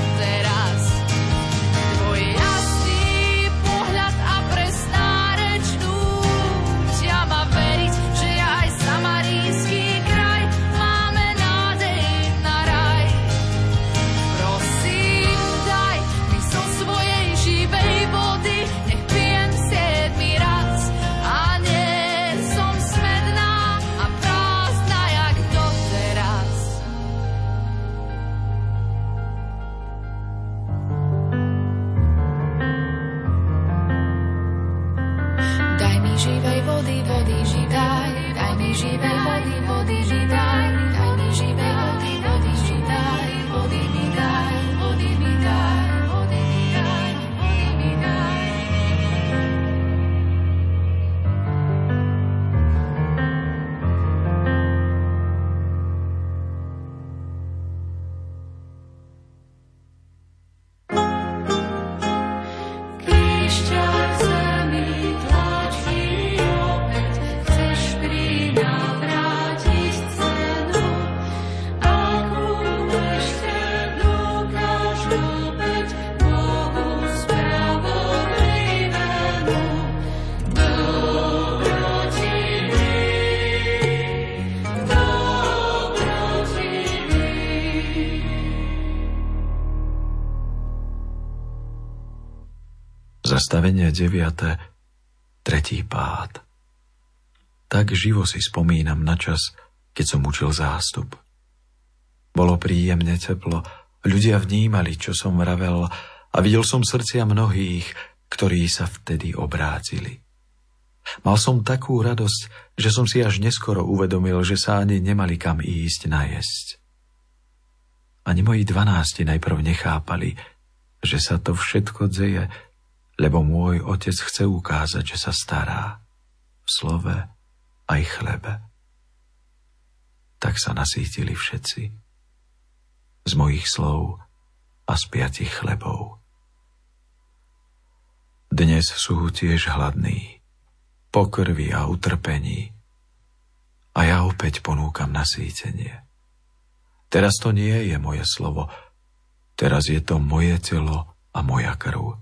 vody, vody, židaj, daj mi živé vody, vody, židaj, daj mi živé vody, vody, židaj, vody mi daj, vody mi daj, vody mi daj, vody mi daj. Zastavenie deviate, tretí pád. Tak živo si spomínam na čas, keď som učil zástup. Bolo príjemne teplo, ľudia vnímali, čo som vravel a videl som srdcia mnohých, ktorí sa vtedy obrátili. Mal som takú radosť, že som si až neskoro uvedomil, že sa ani nemali kam ísť najesť. Ani moji dvanásti najprv nechápali, že sa to všetko deje, lebo môj otec chce ukázať, že sa stará v slove aj chlebe. Tak sa nasýtili všetci z mojich slov a z piatich chlebov. Dnes sú tiež hladní, po krvi a utrpení, a ja opäť ponúkam nasýtenie. Teraz to nie je moje slovo, teraz je to moje telo a moja krv.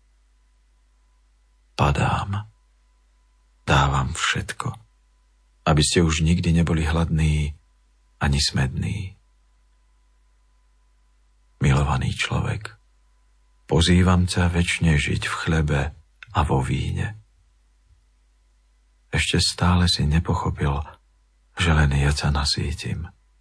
Padám, dávam všetko, aby ste už nikdy neboli hladní ani smední. Milovaný človek, pozývam ťa večne žiť v chlebe a vo víne. Ešte stále si nepochopil, že len ja ťa nasýtim.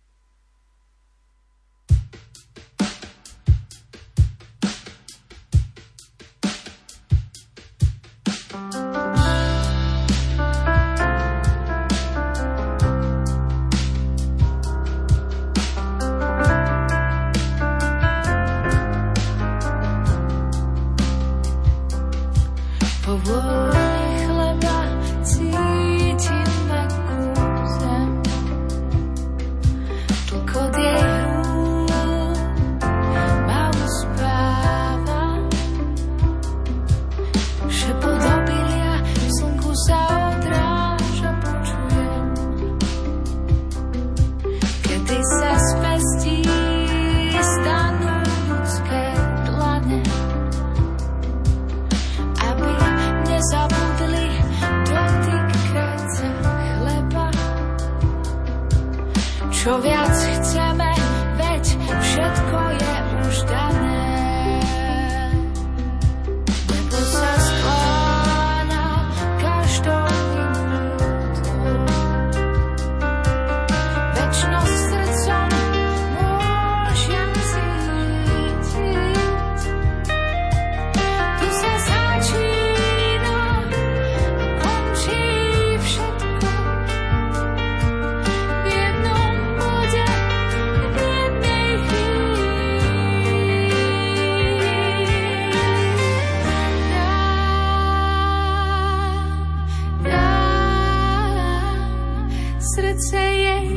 Čo viac chceme, veď všetko je už dané. Nebo sa skláňa každou minútou. Večnosť srdcom môžem cítiť. Tu sa začína a končí všetko. V jednom bode, v jednej chvíli. Dám, dám, srdce jej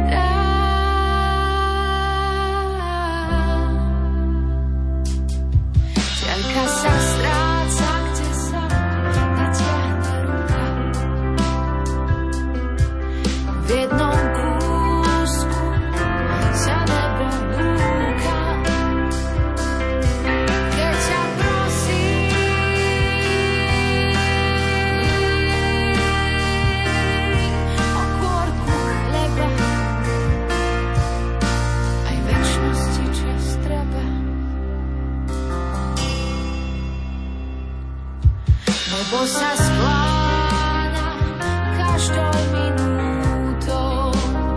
dám. Ďalka sa stráca, kde sa natiahne ruka. V jednom kúsku sa nebo núka. Keď ťa prosím o kôrku chleba, aj večnosti čas treba. Nebo sa skláňa každou minútou.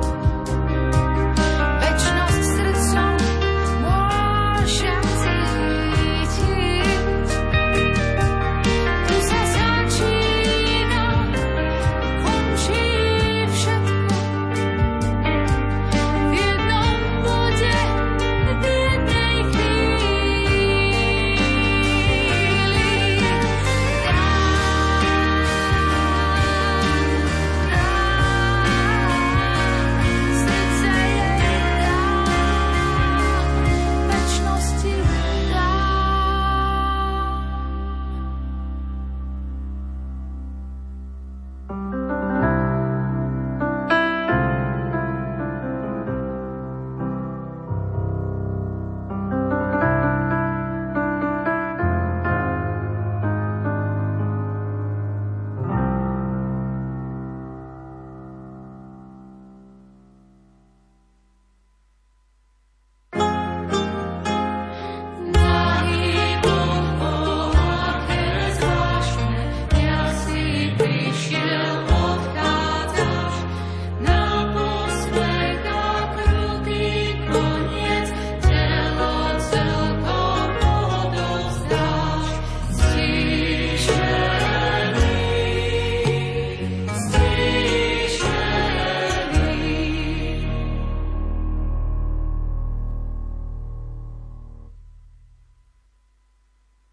Večnosť srdcom môžem cítiť. Tu sa začína a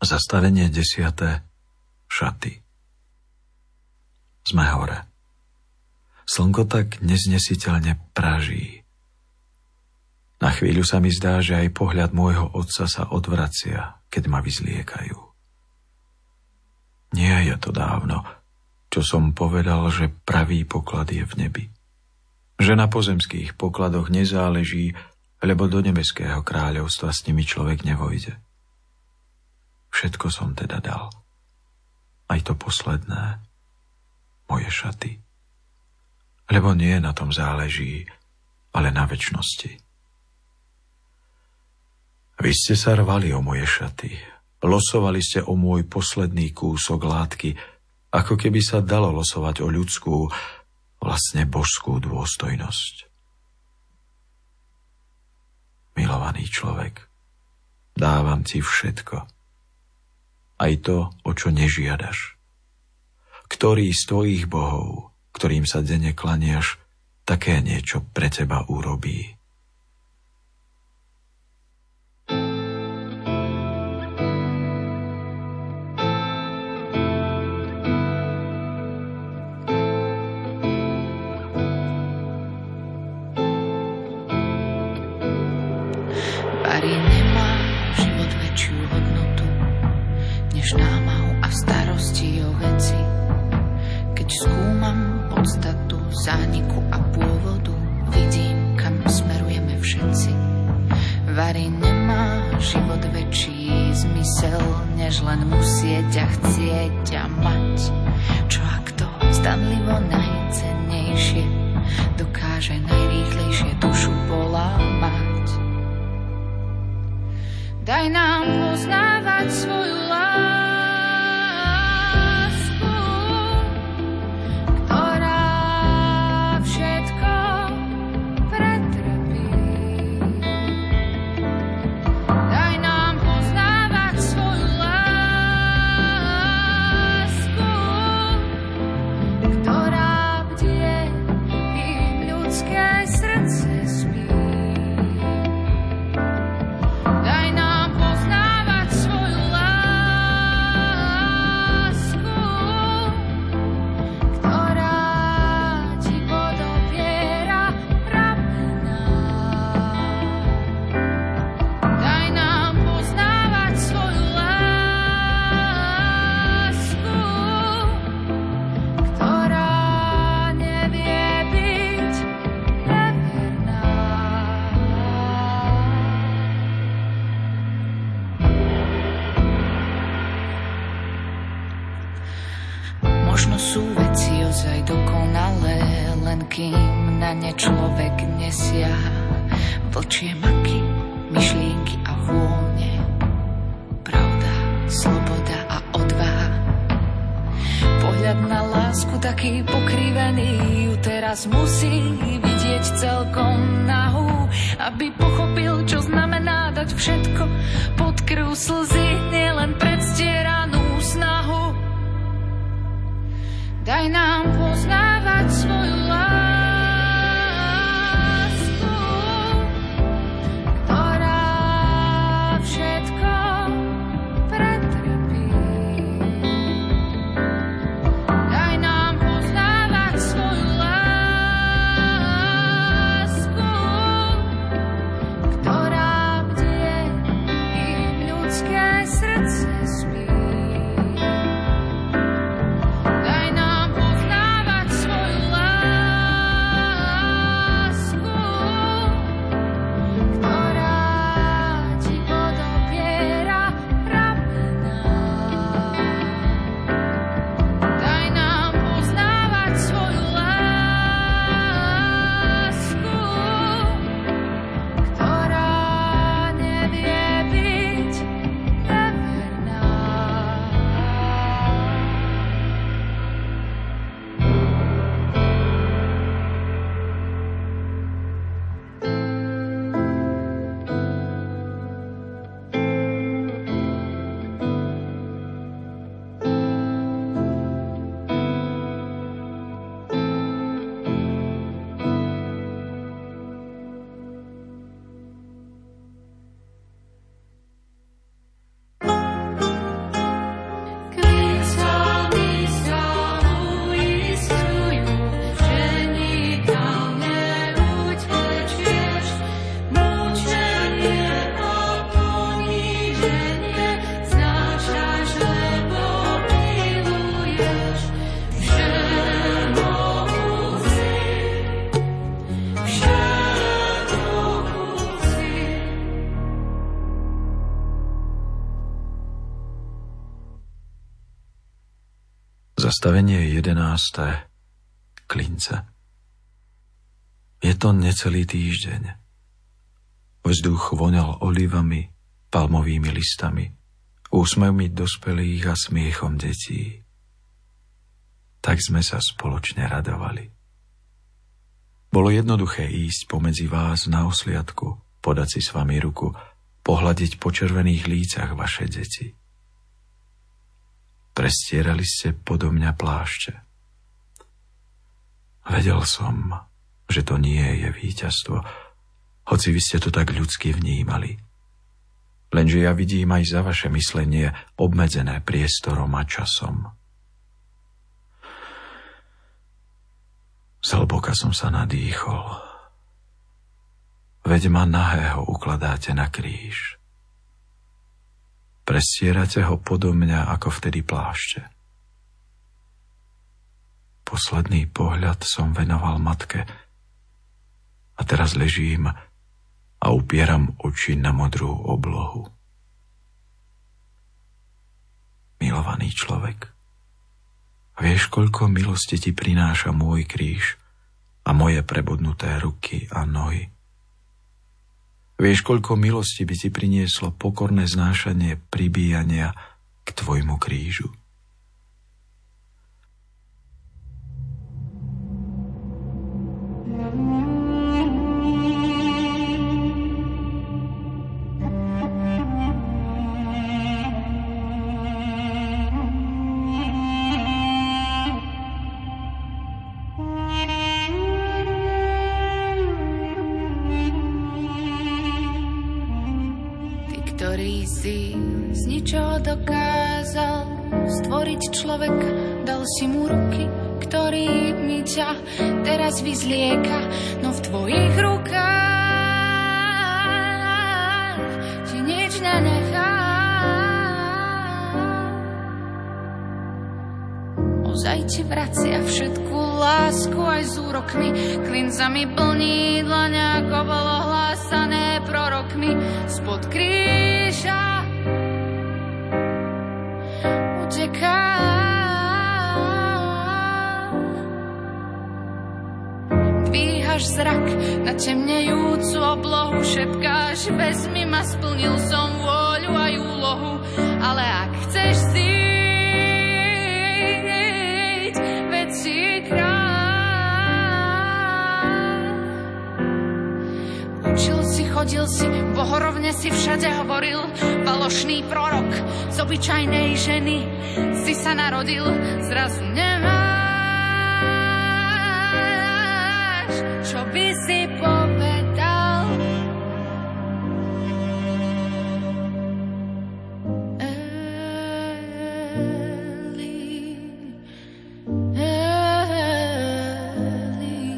Zastavenie desiate. Šaty. Sme hore. Slnko tak neznesiteľne praží. Na chvíľu sa mi zdá, že aj pohľad môjho otca sa odvracia, keď ma vyzliekajú. Nie je to dávno, čo som povedal, že pravý poklad je v nebi. Že na pozemských pokladoch nezáleží, lebo do nebeského kráľovstva s nimi človek nevojde. Všetko som teda dal. Aj to posledné, moje šaty. Lebo nie na tom záleží, ale na večnosti. Vy ste sa rvali o moje šaty. Losovali ste o môj posledný kúsok látky, ako keby sa dalo losovať o ľudskú, vlastne božskú dôstojnosť. Milovaný človek, dávam ti všetko. Aj to, o čo nežiadaš. Ktorý z tvojich bohov, ktorým sa denne klaniaš, také niečo pre teba urobí. Bari nemá život väčšiu hodnotu než námahu a starosti o veci. Keď skúmam podstatu zániku a pôvodu, vidím, kam smerujeme všetci. Vari nemá život väčší zmysel, než len musieť a chcieť a mať. Čo ak to zdanlivo najcennejšie dokáže najrýchlejšie dušu polámať. Daj nám poznávať svoju lásku, ktorá všetko pretrpí. Daj nám poznávať svoju lásku, ktorá bdie, kým ľudské srdce spí. Daj nám možno sú veci ozaj dokonalé, len kým na ne človek nesiaha. Vlčie maky, myšlienky a vône, pravda, sloboda a odvaha. Pohľad na lásku taký pokrivený ju teraz musí vidieť celkom nahú, aby pochopil, čo znamená dať všetko pod krv slzy, nielen predstieranú snahu. Daj nám poznávať svoju lásku, ktorá všetko pretrpí. Daj nám poznávať svoju lásku, ktorá bdie, kým ľudské Zastavenie jedenáste. Klince. Je to necelý týždeň. Vzduch voňal olivami, palmovými listami, úsmevmi dospelých a smiechom detí. Tak sme sa spoločne radovali. Bolo jednoduché ísť pomedzi vás na osliadku, podať si s vami ruku, pohľadiť po červených lícach vaše deti. Prestierali ste podo mňa plášte. Vedel som, že to nie je víťazstvo, hoci vy ste to tak ľudsky vnímali. Lenže ja vidím aj za vaše myslenie obmedzené priestorom a časom. Zhlboka som sa nadýchol. Veď ma nahého ukladáte na kríž. Prestierate ho podo mňa ako vtedy plášte. Posledný pohľad som venoval matke a teraz ležím a upieram oči na modrú oblohu. Milovaný človek, vieš, koľko milosti ti prináša môj kríž a moje prebodnuté ruky a nohy? Vieš, koľko milosti by ti prinieslo pokorné znášanie pribíjania k tvojmu krížu? Dokázal stvoriť človek, dal si mu ruky, ktorými ťa teraz vyzlieka, no v tvojich rukách ti nič nenechá. Ozaj ti vracia všetku lásku aj s úrokmi, klincami plní dlaňa, ako bolo hlásané prorokmi spod kríža. Uteká. Dvíhaš zrak na temnejúcu oblohu, šepkáš, vezmi ma, splnil som vôľu aj úlohu, ale ak chceš zíť, veď si kráľ. Učil si, chodil si, bohorovne si všade hovoril, falošný prorok z obyčajnej ženy si sa narodil, zrazu nemáš, čo by si povedal. Eli, Eli,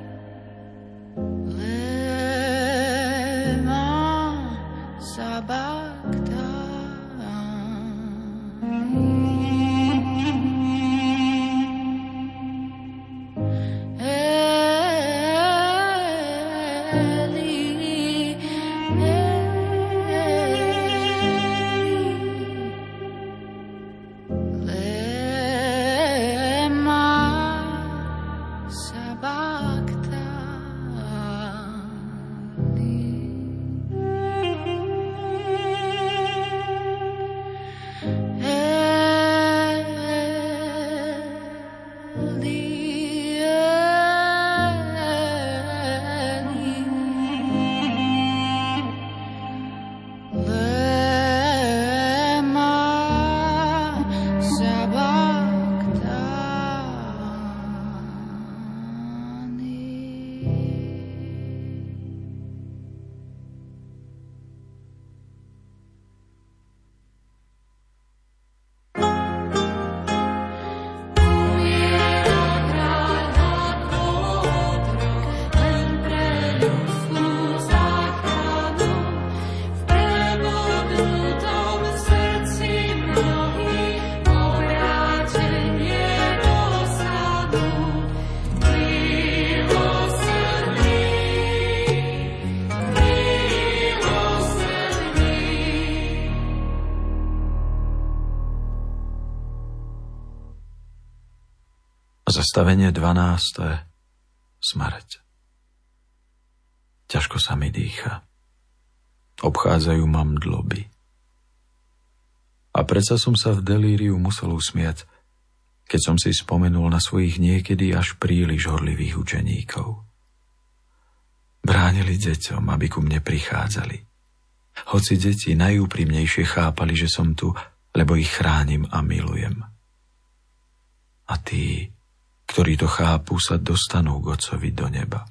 lema sabachthani. Zastavenie dvanáste. Smrť. Ťažko sa mi dýcha. Obchádzajú ma mdloby. A predsa som sa v delíriu musel usmiať, keď som si spomenul na svojich niekedy až príliš horlivých učeníkov. Bránili deťom, aby ku mne prichádzali. Hoci deti najúprimnejšie chápali, že som tu, lebo ich chránim a milujem. A tí, ktorí to chápu, sa dostanú k Otcovi do neba.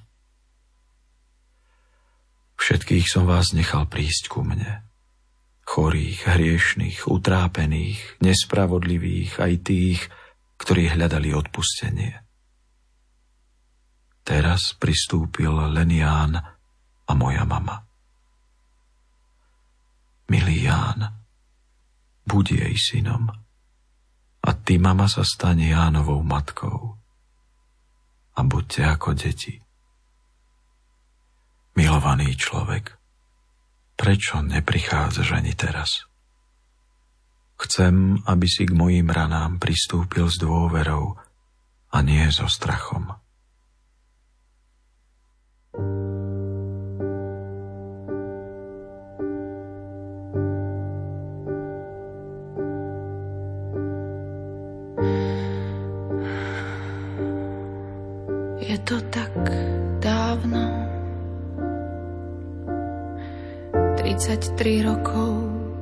Všetkých som vás nechal prísť ku mne. Chorých, hriešných, utrápených, nespravodlivých, aj tých, ktorí hľadali odpustenie. Teraz pristúpil len Ján a moja mama. Milý Ján, buď jej synom a ty, mama, sa stane Jánovou matkou a buďte ako deti. Milovaný človek, prečo neprichádzaš ani teraz? Chcem, aby si k mojim ranám pristúpil s dôverou a nie so strachom. Je to tak dávno, tridsaťtri rokov,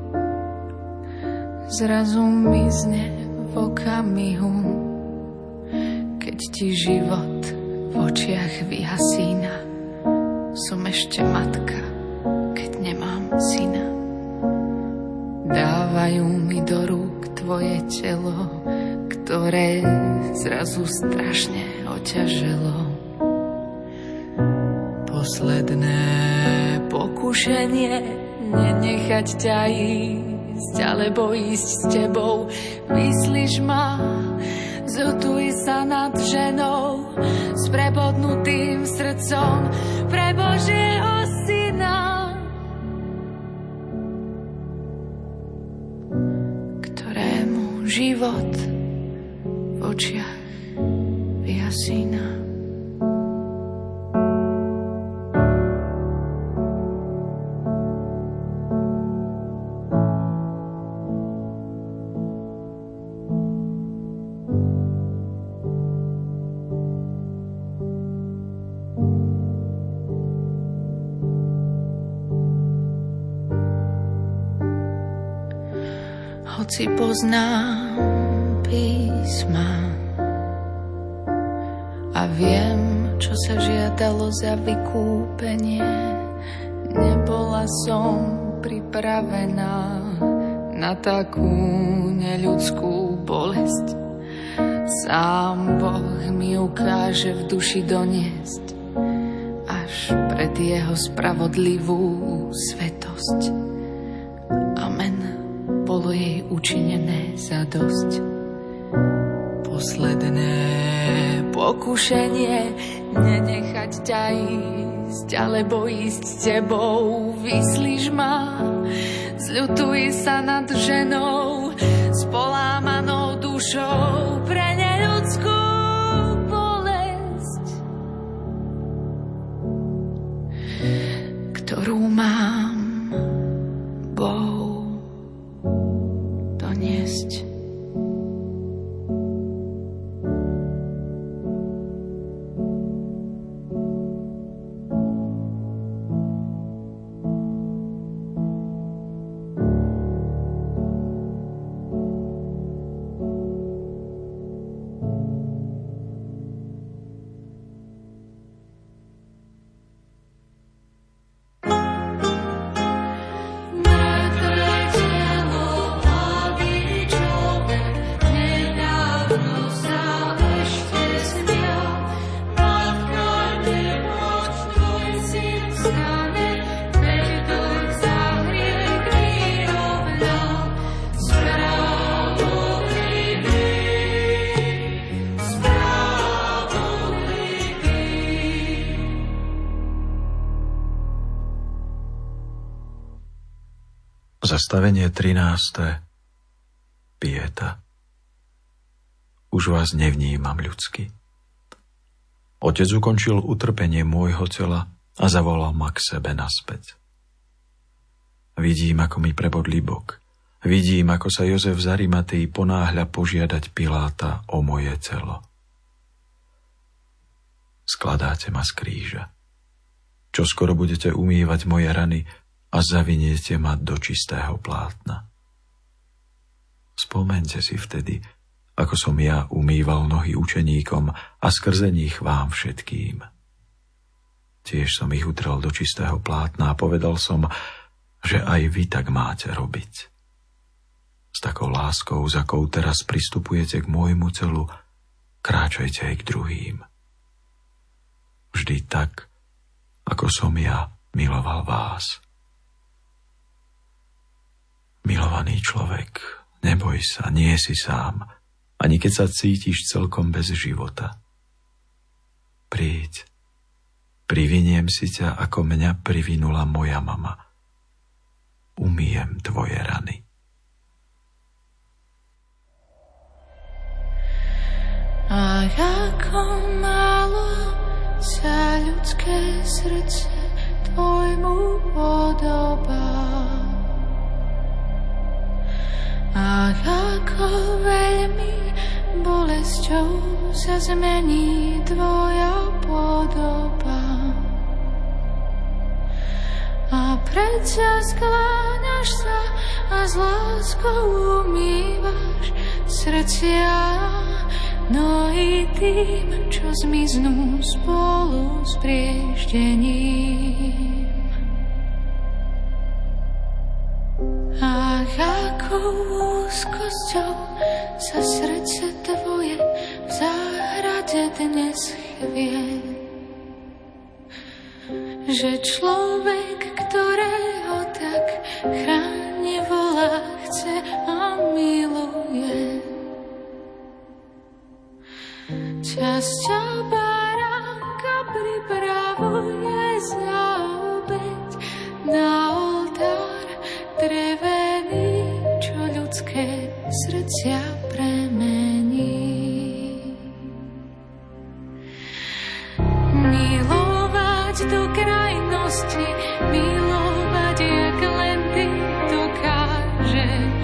zrazu mizne v okamihu, keď ti život v očiach vyhasína. Som ešte matka, keď nemám syna. Dávajú mi do rúk tvoje telo, ktoré zrazu strašne oťaželo. Posledné pokušenie nenechať ťa ísť, alebo ísť s tebou. Vyslíš ma, zľutuj sa nad ženou, s prebodnutým srdcom pre Božieho syna, ktorému život v očiach vyhasína. Hoci poznám písma a viem, čo sa žiadalo za vykúpenie, nebola som pripravená na takú neľudskú bolesť. Sám Boh mi ukáže v duši doniesť až pred jeho spravodlivú svetosť. Amen. Bolo jej učinené zadosť. Posledné pokušenie nenechať ťa ísť, alebo ísť s tebou. Vyslíš ma, zľutuj sa nad ženou, s polámanou dušou pre neľudskú bolesť, ktorú mám Bohu doniesť. Zastavenie trináste. Pieta. už vás nevnímam ľudsky. Otec ukončil utrpenie môjho tela a zavolal ma k sebe naspäť. Vidím, ako mi prebodlí bok. Vidím, ako sa Jozef z Arimatej ponáhľa požiadať Piláta o moje telo. Skladáte ma z kríža. Čoskoro budete umývať moje rany a zaviniete ma do čistého plátna. Spomeňte si vtedy, ako som ja umýval nohy učeníkom a skrze nich vám všetkým. Tiež som ich utrel do čistého plátna a povedal som, že aj vy tak máte robiť. S takou láskou, za akou teraz pristupujete k môjmu telu, kráčajte aj k druhým. Vždy tak, ako som ja miloval vás. Milovaný človek, neboj sa, nie si sám, ani keď sa cítiš celkom bez života. Príď, priviniem si ťa, ako mňa privinula moja mama. Umyjem tvoje rany. A ako málo sa ľudské srdce tvojmu podobá. A ako veľmi bolesťou sa zmení tvoja podoba. A predsa skláňaš sa a s láskou umývaš srdcia nohy tým, čo zmiznú spolu s prieždením. A akou úzkosťou sa srdce tvoje v záhrade dnes chvie, že človek, ktorého tak chráni, volá, chce a miluje. Časťa baránka pripravuje za obeť na oltár drevený, čo ľudské srdcia premení. Milovať do krajnosti, milovať, jak len ty dokážeš.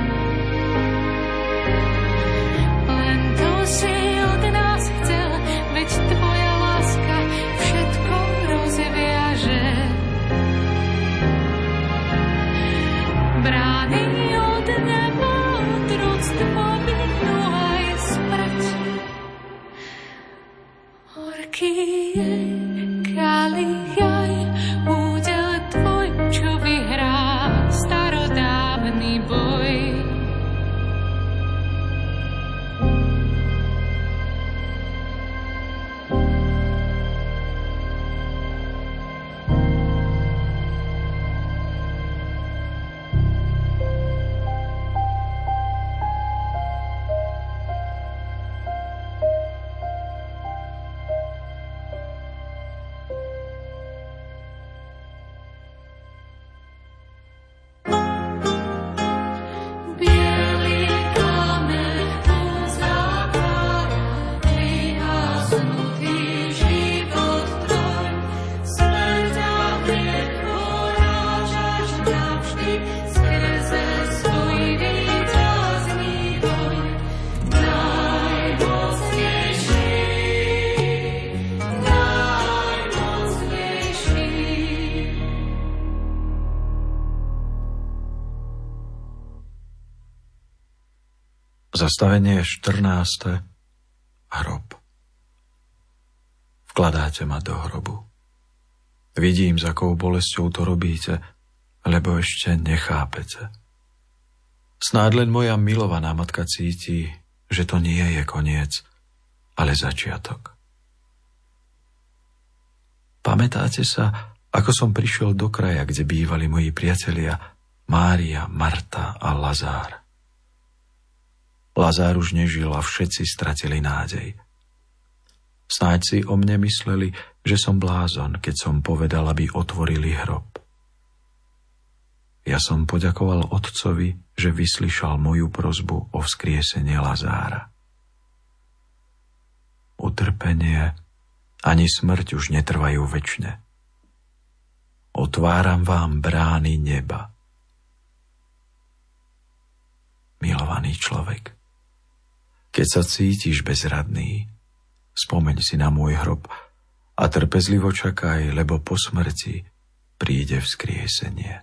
Len to si od nás chcel, veď tvoja láska všetko rozviaže. Brány od neba, otroctvo minú aj smrť. Horký je kalich aj údel tvoj, čo vyhrá starodávny boj. Zastavenie štrnáste. Hrob. Vkladáte ma do hrobu. Vidím, s akou bolesťou to robíte, lebo ešte nechápete. Snáď len moja milovaná matka cíti, že to nie je koniec, ale začiatok. Pamätáte sa, ako som prišiel do kraja, kde bývali moji priatelia Mária, Marta a Lazár? Lazár už nežil a všetci stratili nádej. Snáď si o mne mysleli, že som blázon, keď som povedal, aby otvorili hrob. Ja som poďakoval otcovi, že vyslyšal moju prosbu o vzkriesenie Lazára. Utrpenie ani smrť už netrvajú večne. Otváram vám brány neba. Milovaný človek, keď sa cítiš bezradný, spomeň si na môj hrob a trpezlivo čakaj, lebo po smrti príde vzkriesenie.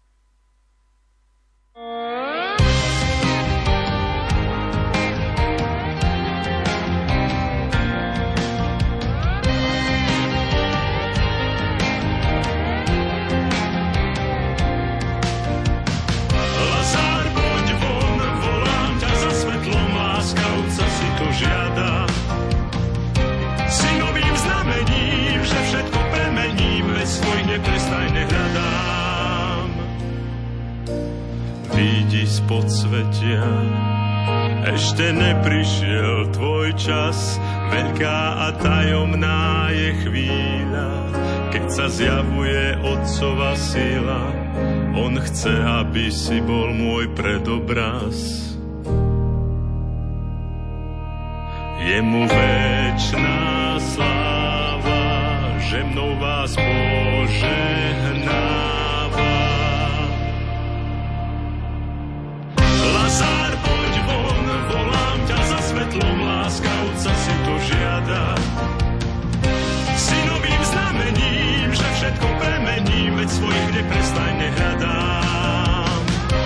Vidí z podsvetia, ešte neprišiel tvoj čas, veľká a tajomná je chvíľa, keď sa zjavuje Otcova sila. On chce, aby si bol môj predobraz. Jemu večná sláva, že mnou vás požehnáva. Lazár, poď von, volám ťa za svetlom, láskavca si to žiada. Synovým znamením, že všetko premením, veď svojich neprestajne hľadám.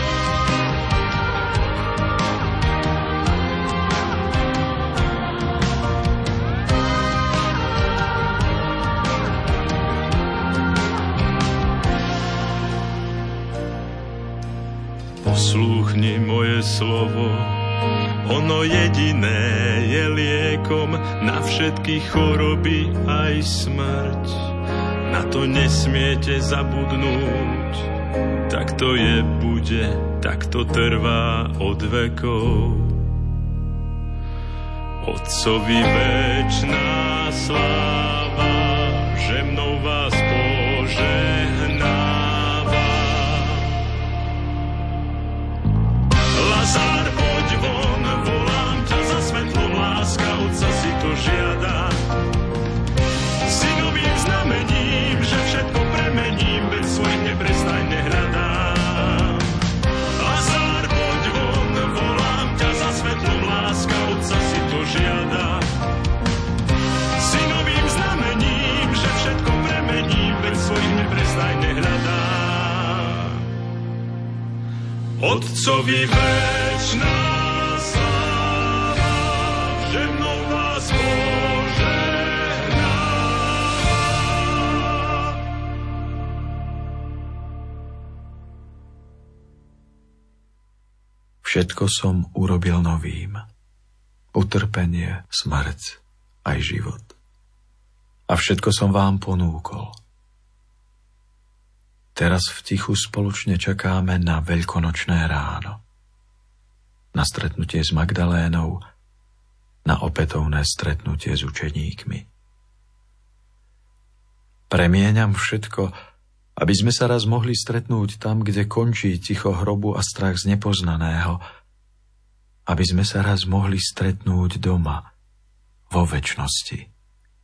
Poslúchni moje slovo, ono jediné je liekom na všetky choroby aj smrť. Na to nesmiete zabudnúť, tak to je, bude, tak to trvá od vekov. Otcovi večná sláva, že mnou vás požehná. Lazár, poď von, volám ťa za svetlom, láska Otca si to žiada. Synovým znamením, že všetko premením, veď svoj neprestajne hľadám. Lazár, poď von, volám ťa za svetlom, láska Otca si to žiada. Synovým znamením, že všetko premením, veď svoj neprestajne hľadám. Otcovi večná sláva, že mnou vás požehná. Všetko som urobil novým. Utrpenie, smrť, aj život. A všetko som vám ponúkol. Teraz v tichu spoločne čakáme na veľkonočné ráno. Na stretnutie s Magdalénou, na opätovné stretnutie s učeníkmi. Premieňam všetko, aby sme sa raz mohli stretnúť tam, kde končí ticho hrobu a strach z nepoznaného. Aby sme sa raz mohli stretnúť doma, vo večnosti.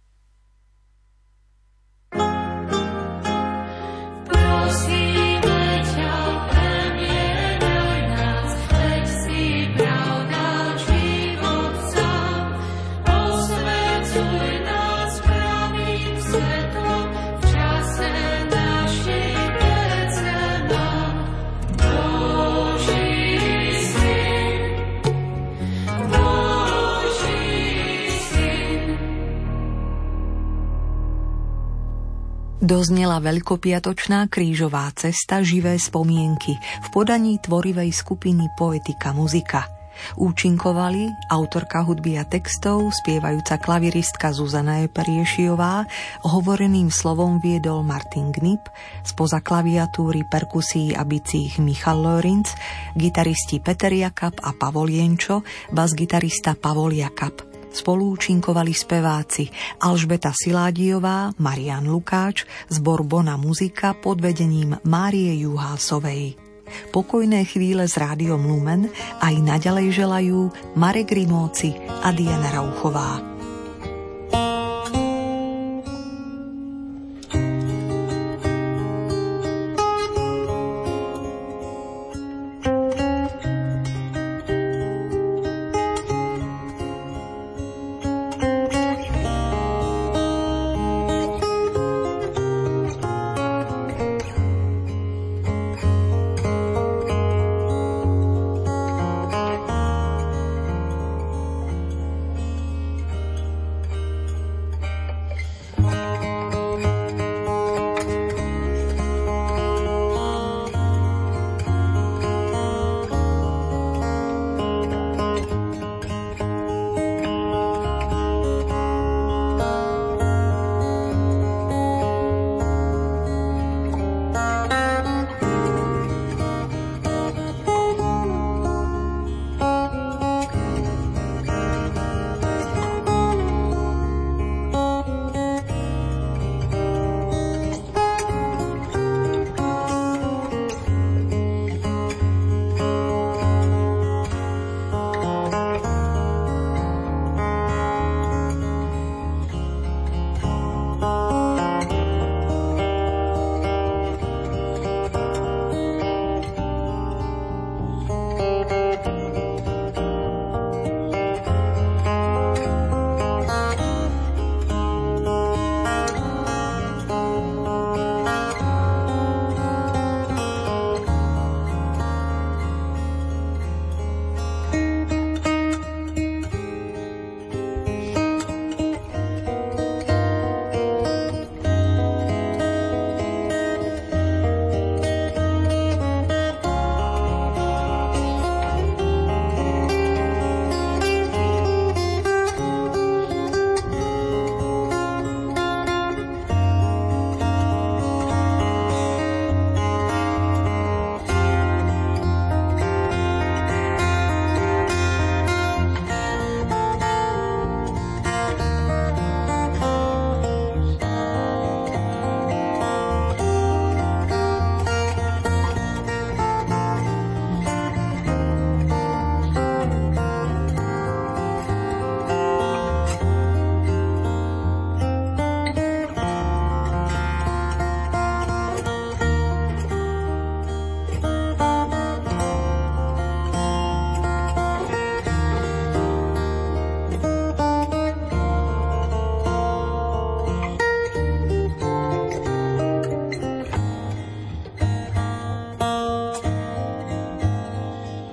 Doznela veľkopiatočná krížová cesta Živé spomienky v podaní tvorivej skupiny Poetika Muzika. Účinkovali autorka hudby a textov, spievajúca klaviristka Zuzana Eperiešiová, hovoreným slovom viedol Martin Gnip, spoza klaviatúry, perkusí a bicích Michal Lorinc, gitaristi Peter Jakab a Pavol Jenčo, basgitarista Pavol Jakab. Spolu účinkovali speváci Alžbeta Siládiová, Marian Lukáč, zbor Bona Muzika pod vedením Márie Juhásovej. Pokojné chvíle s Rádiom Lumen aj naďalej želajú Marek Rimóci a Diana Rauchová.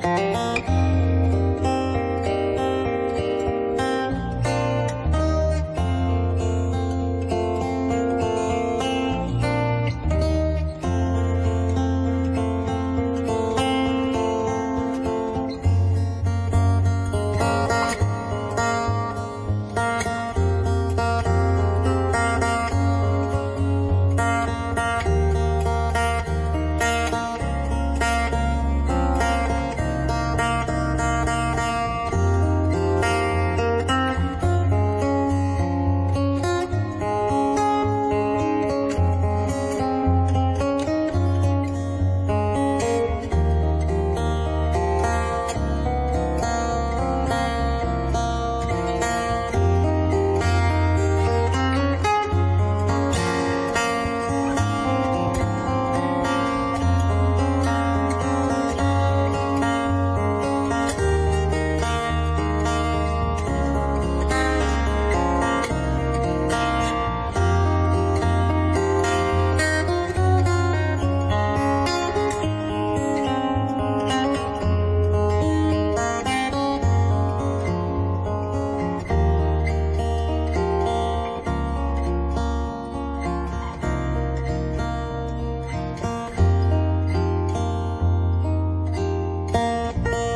Thank you.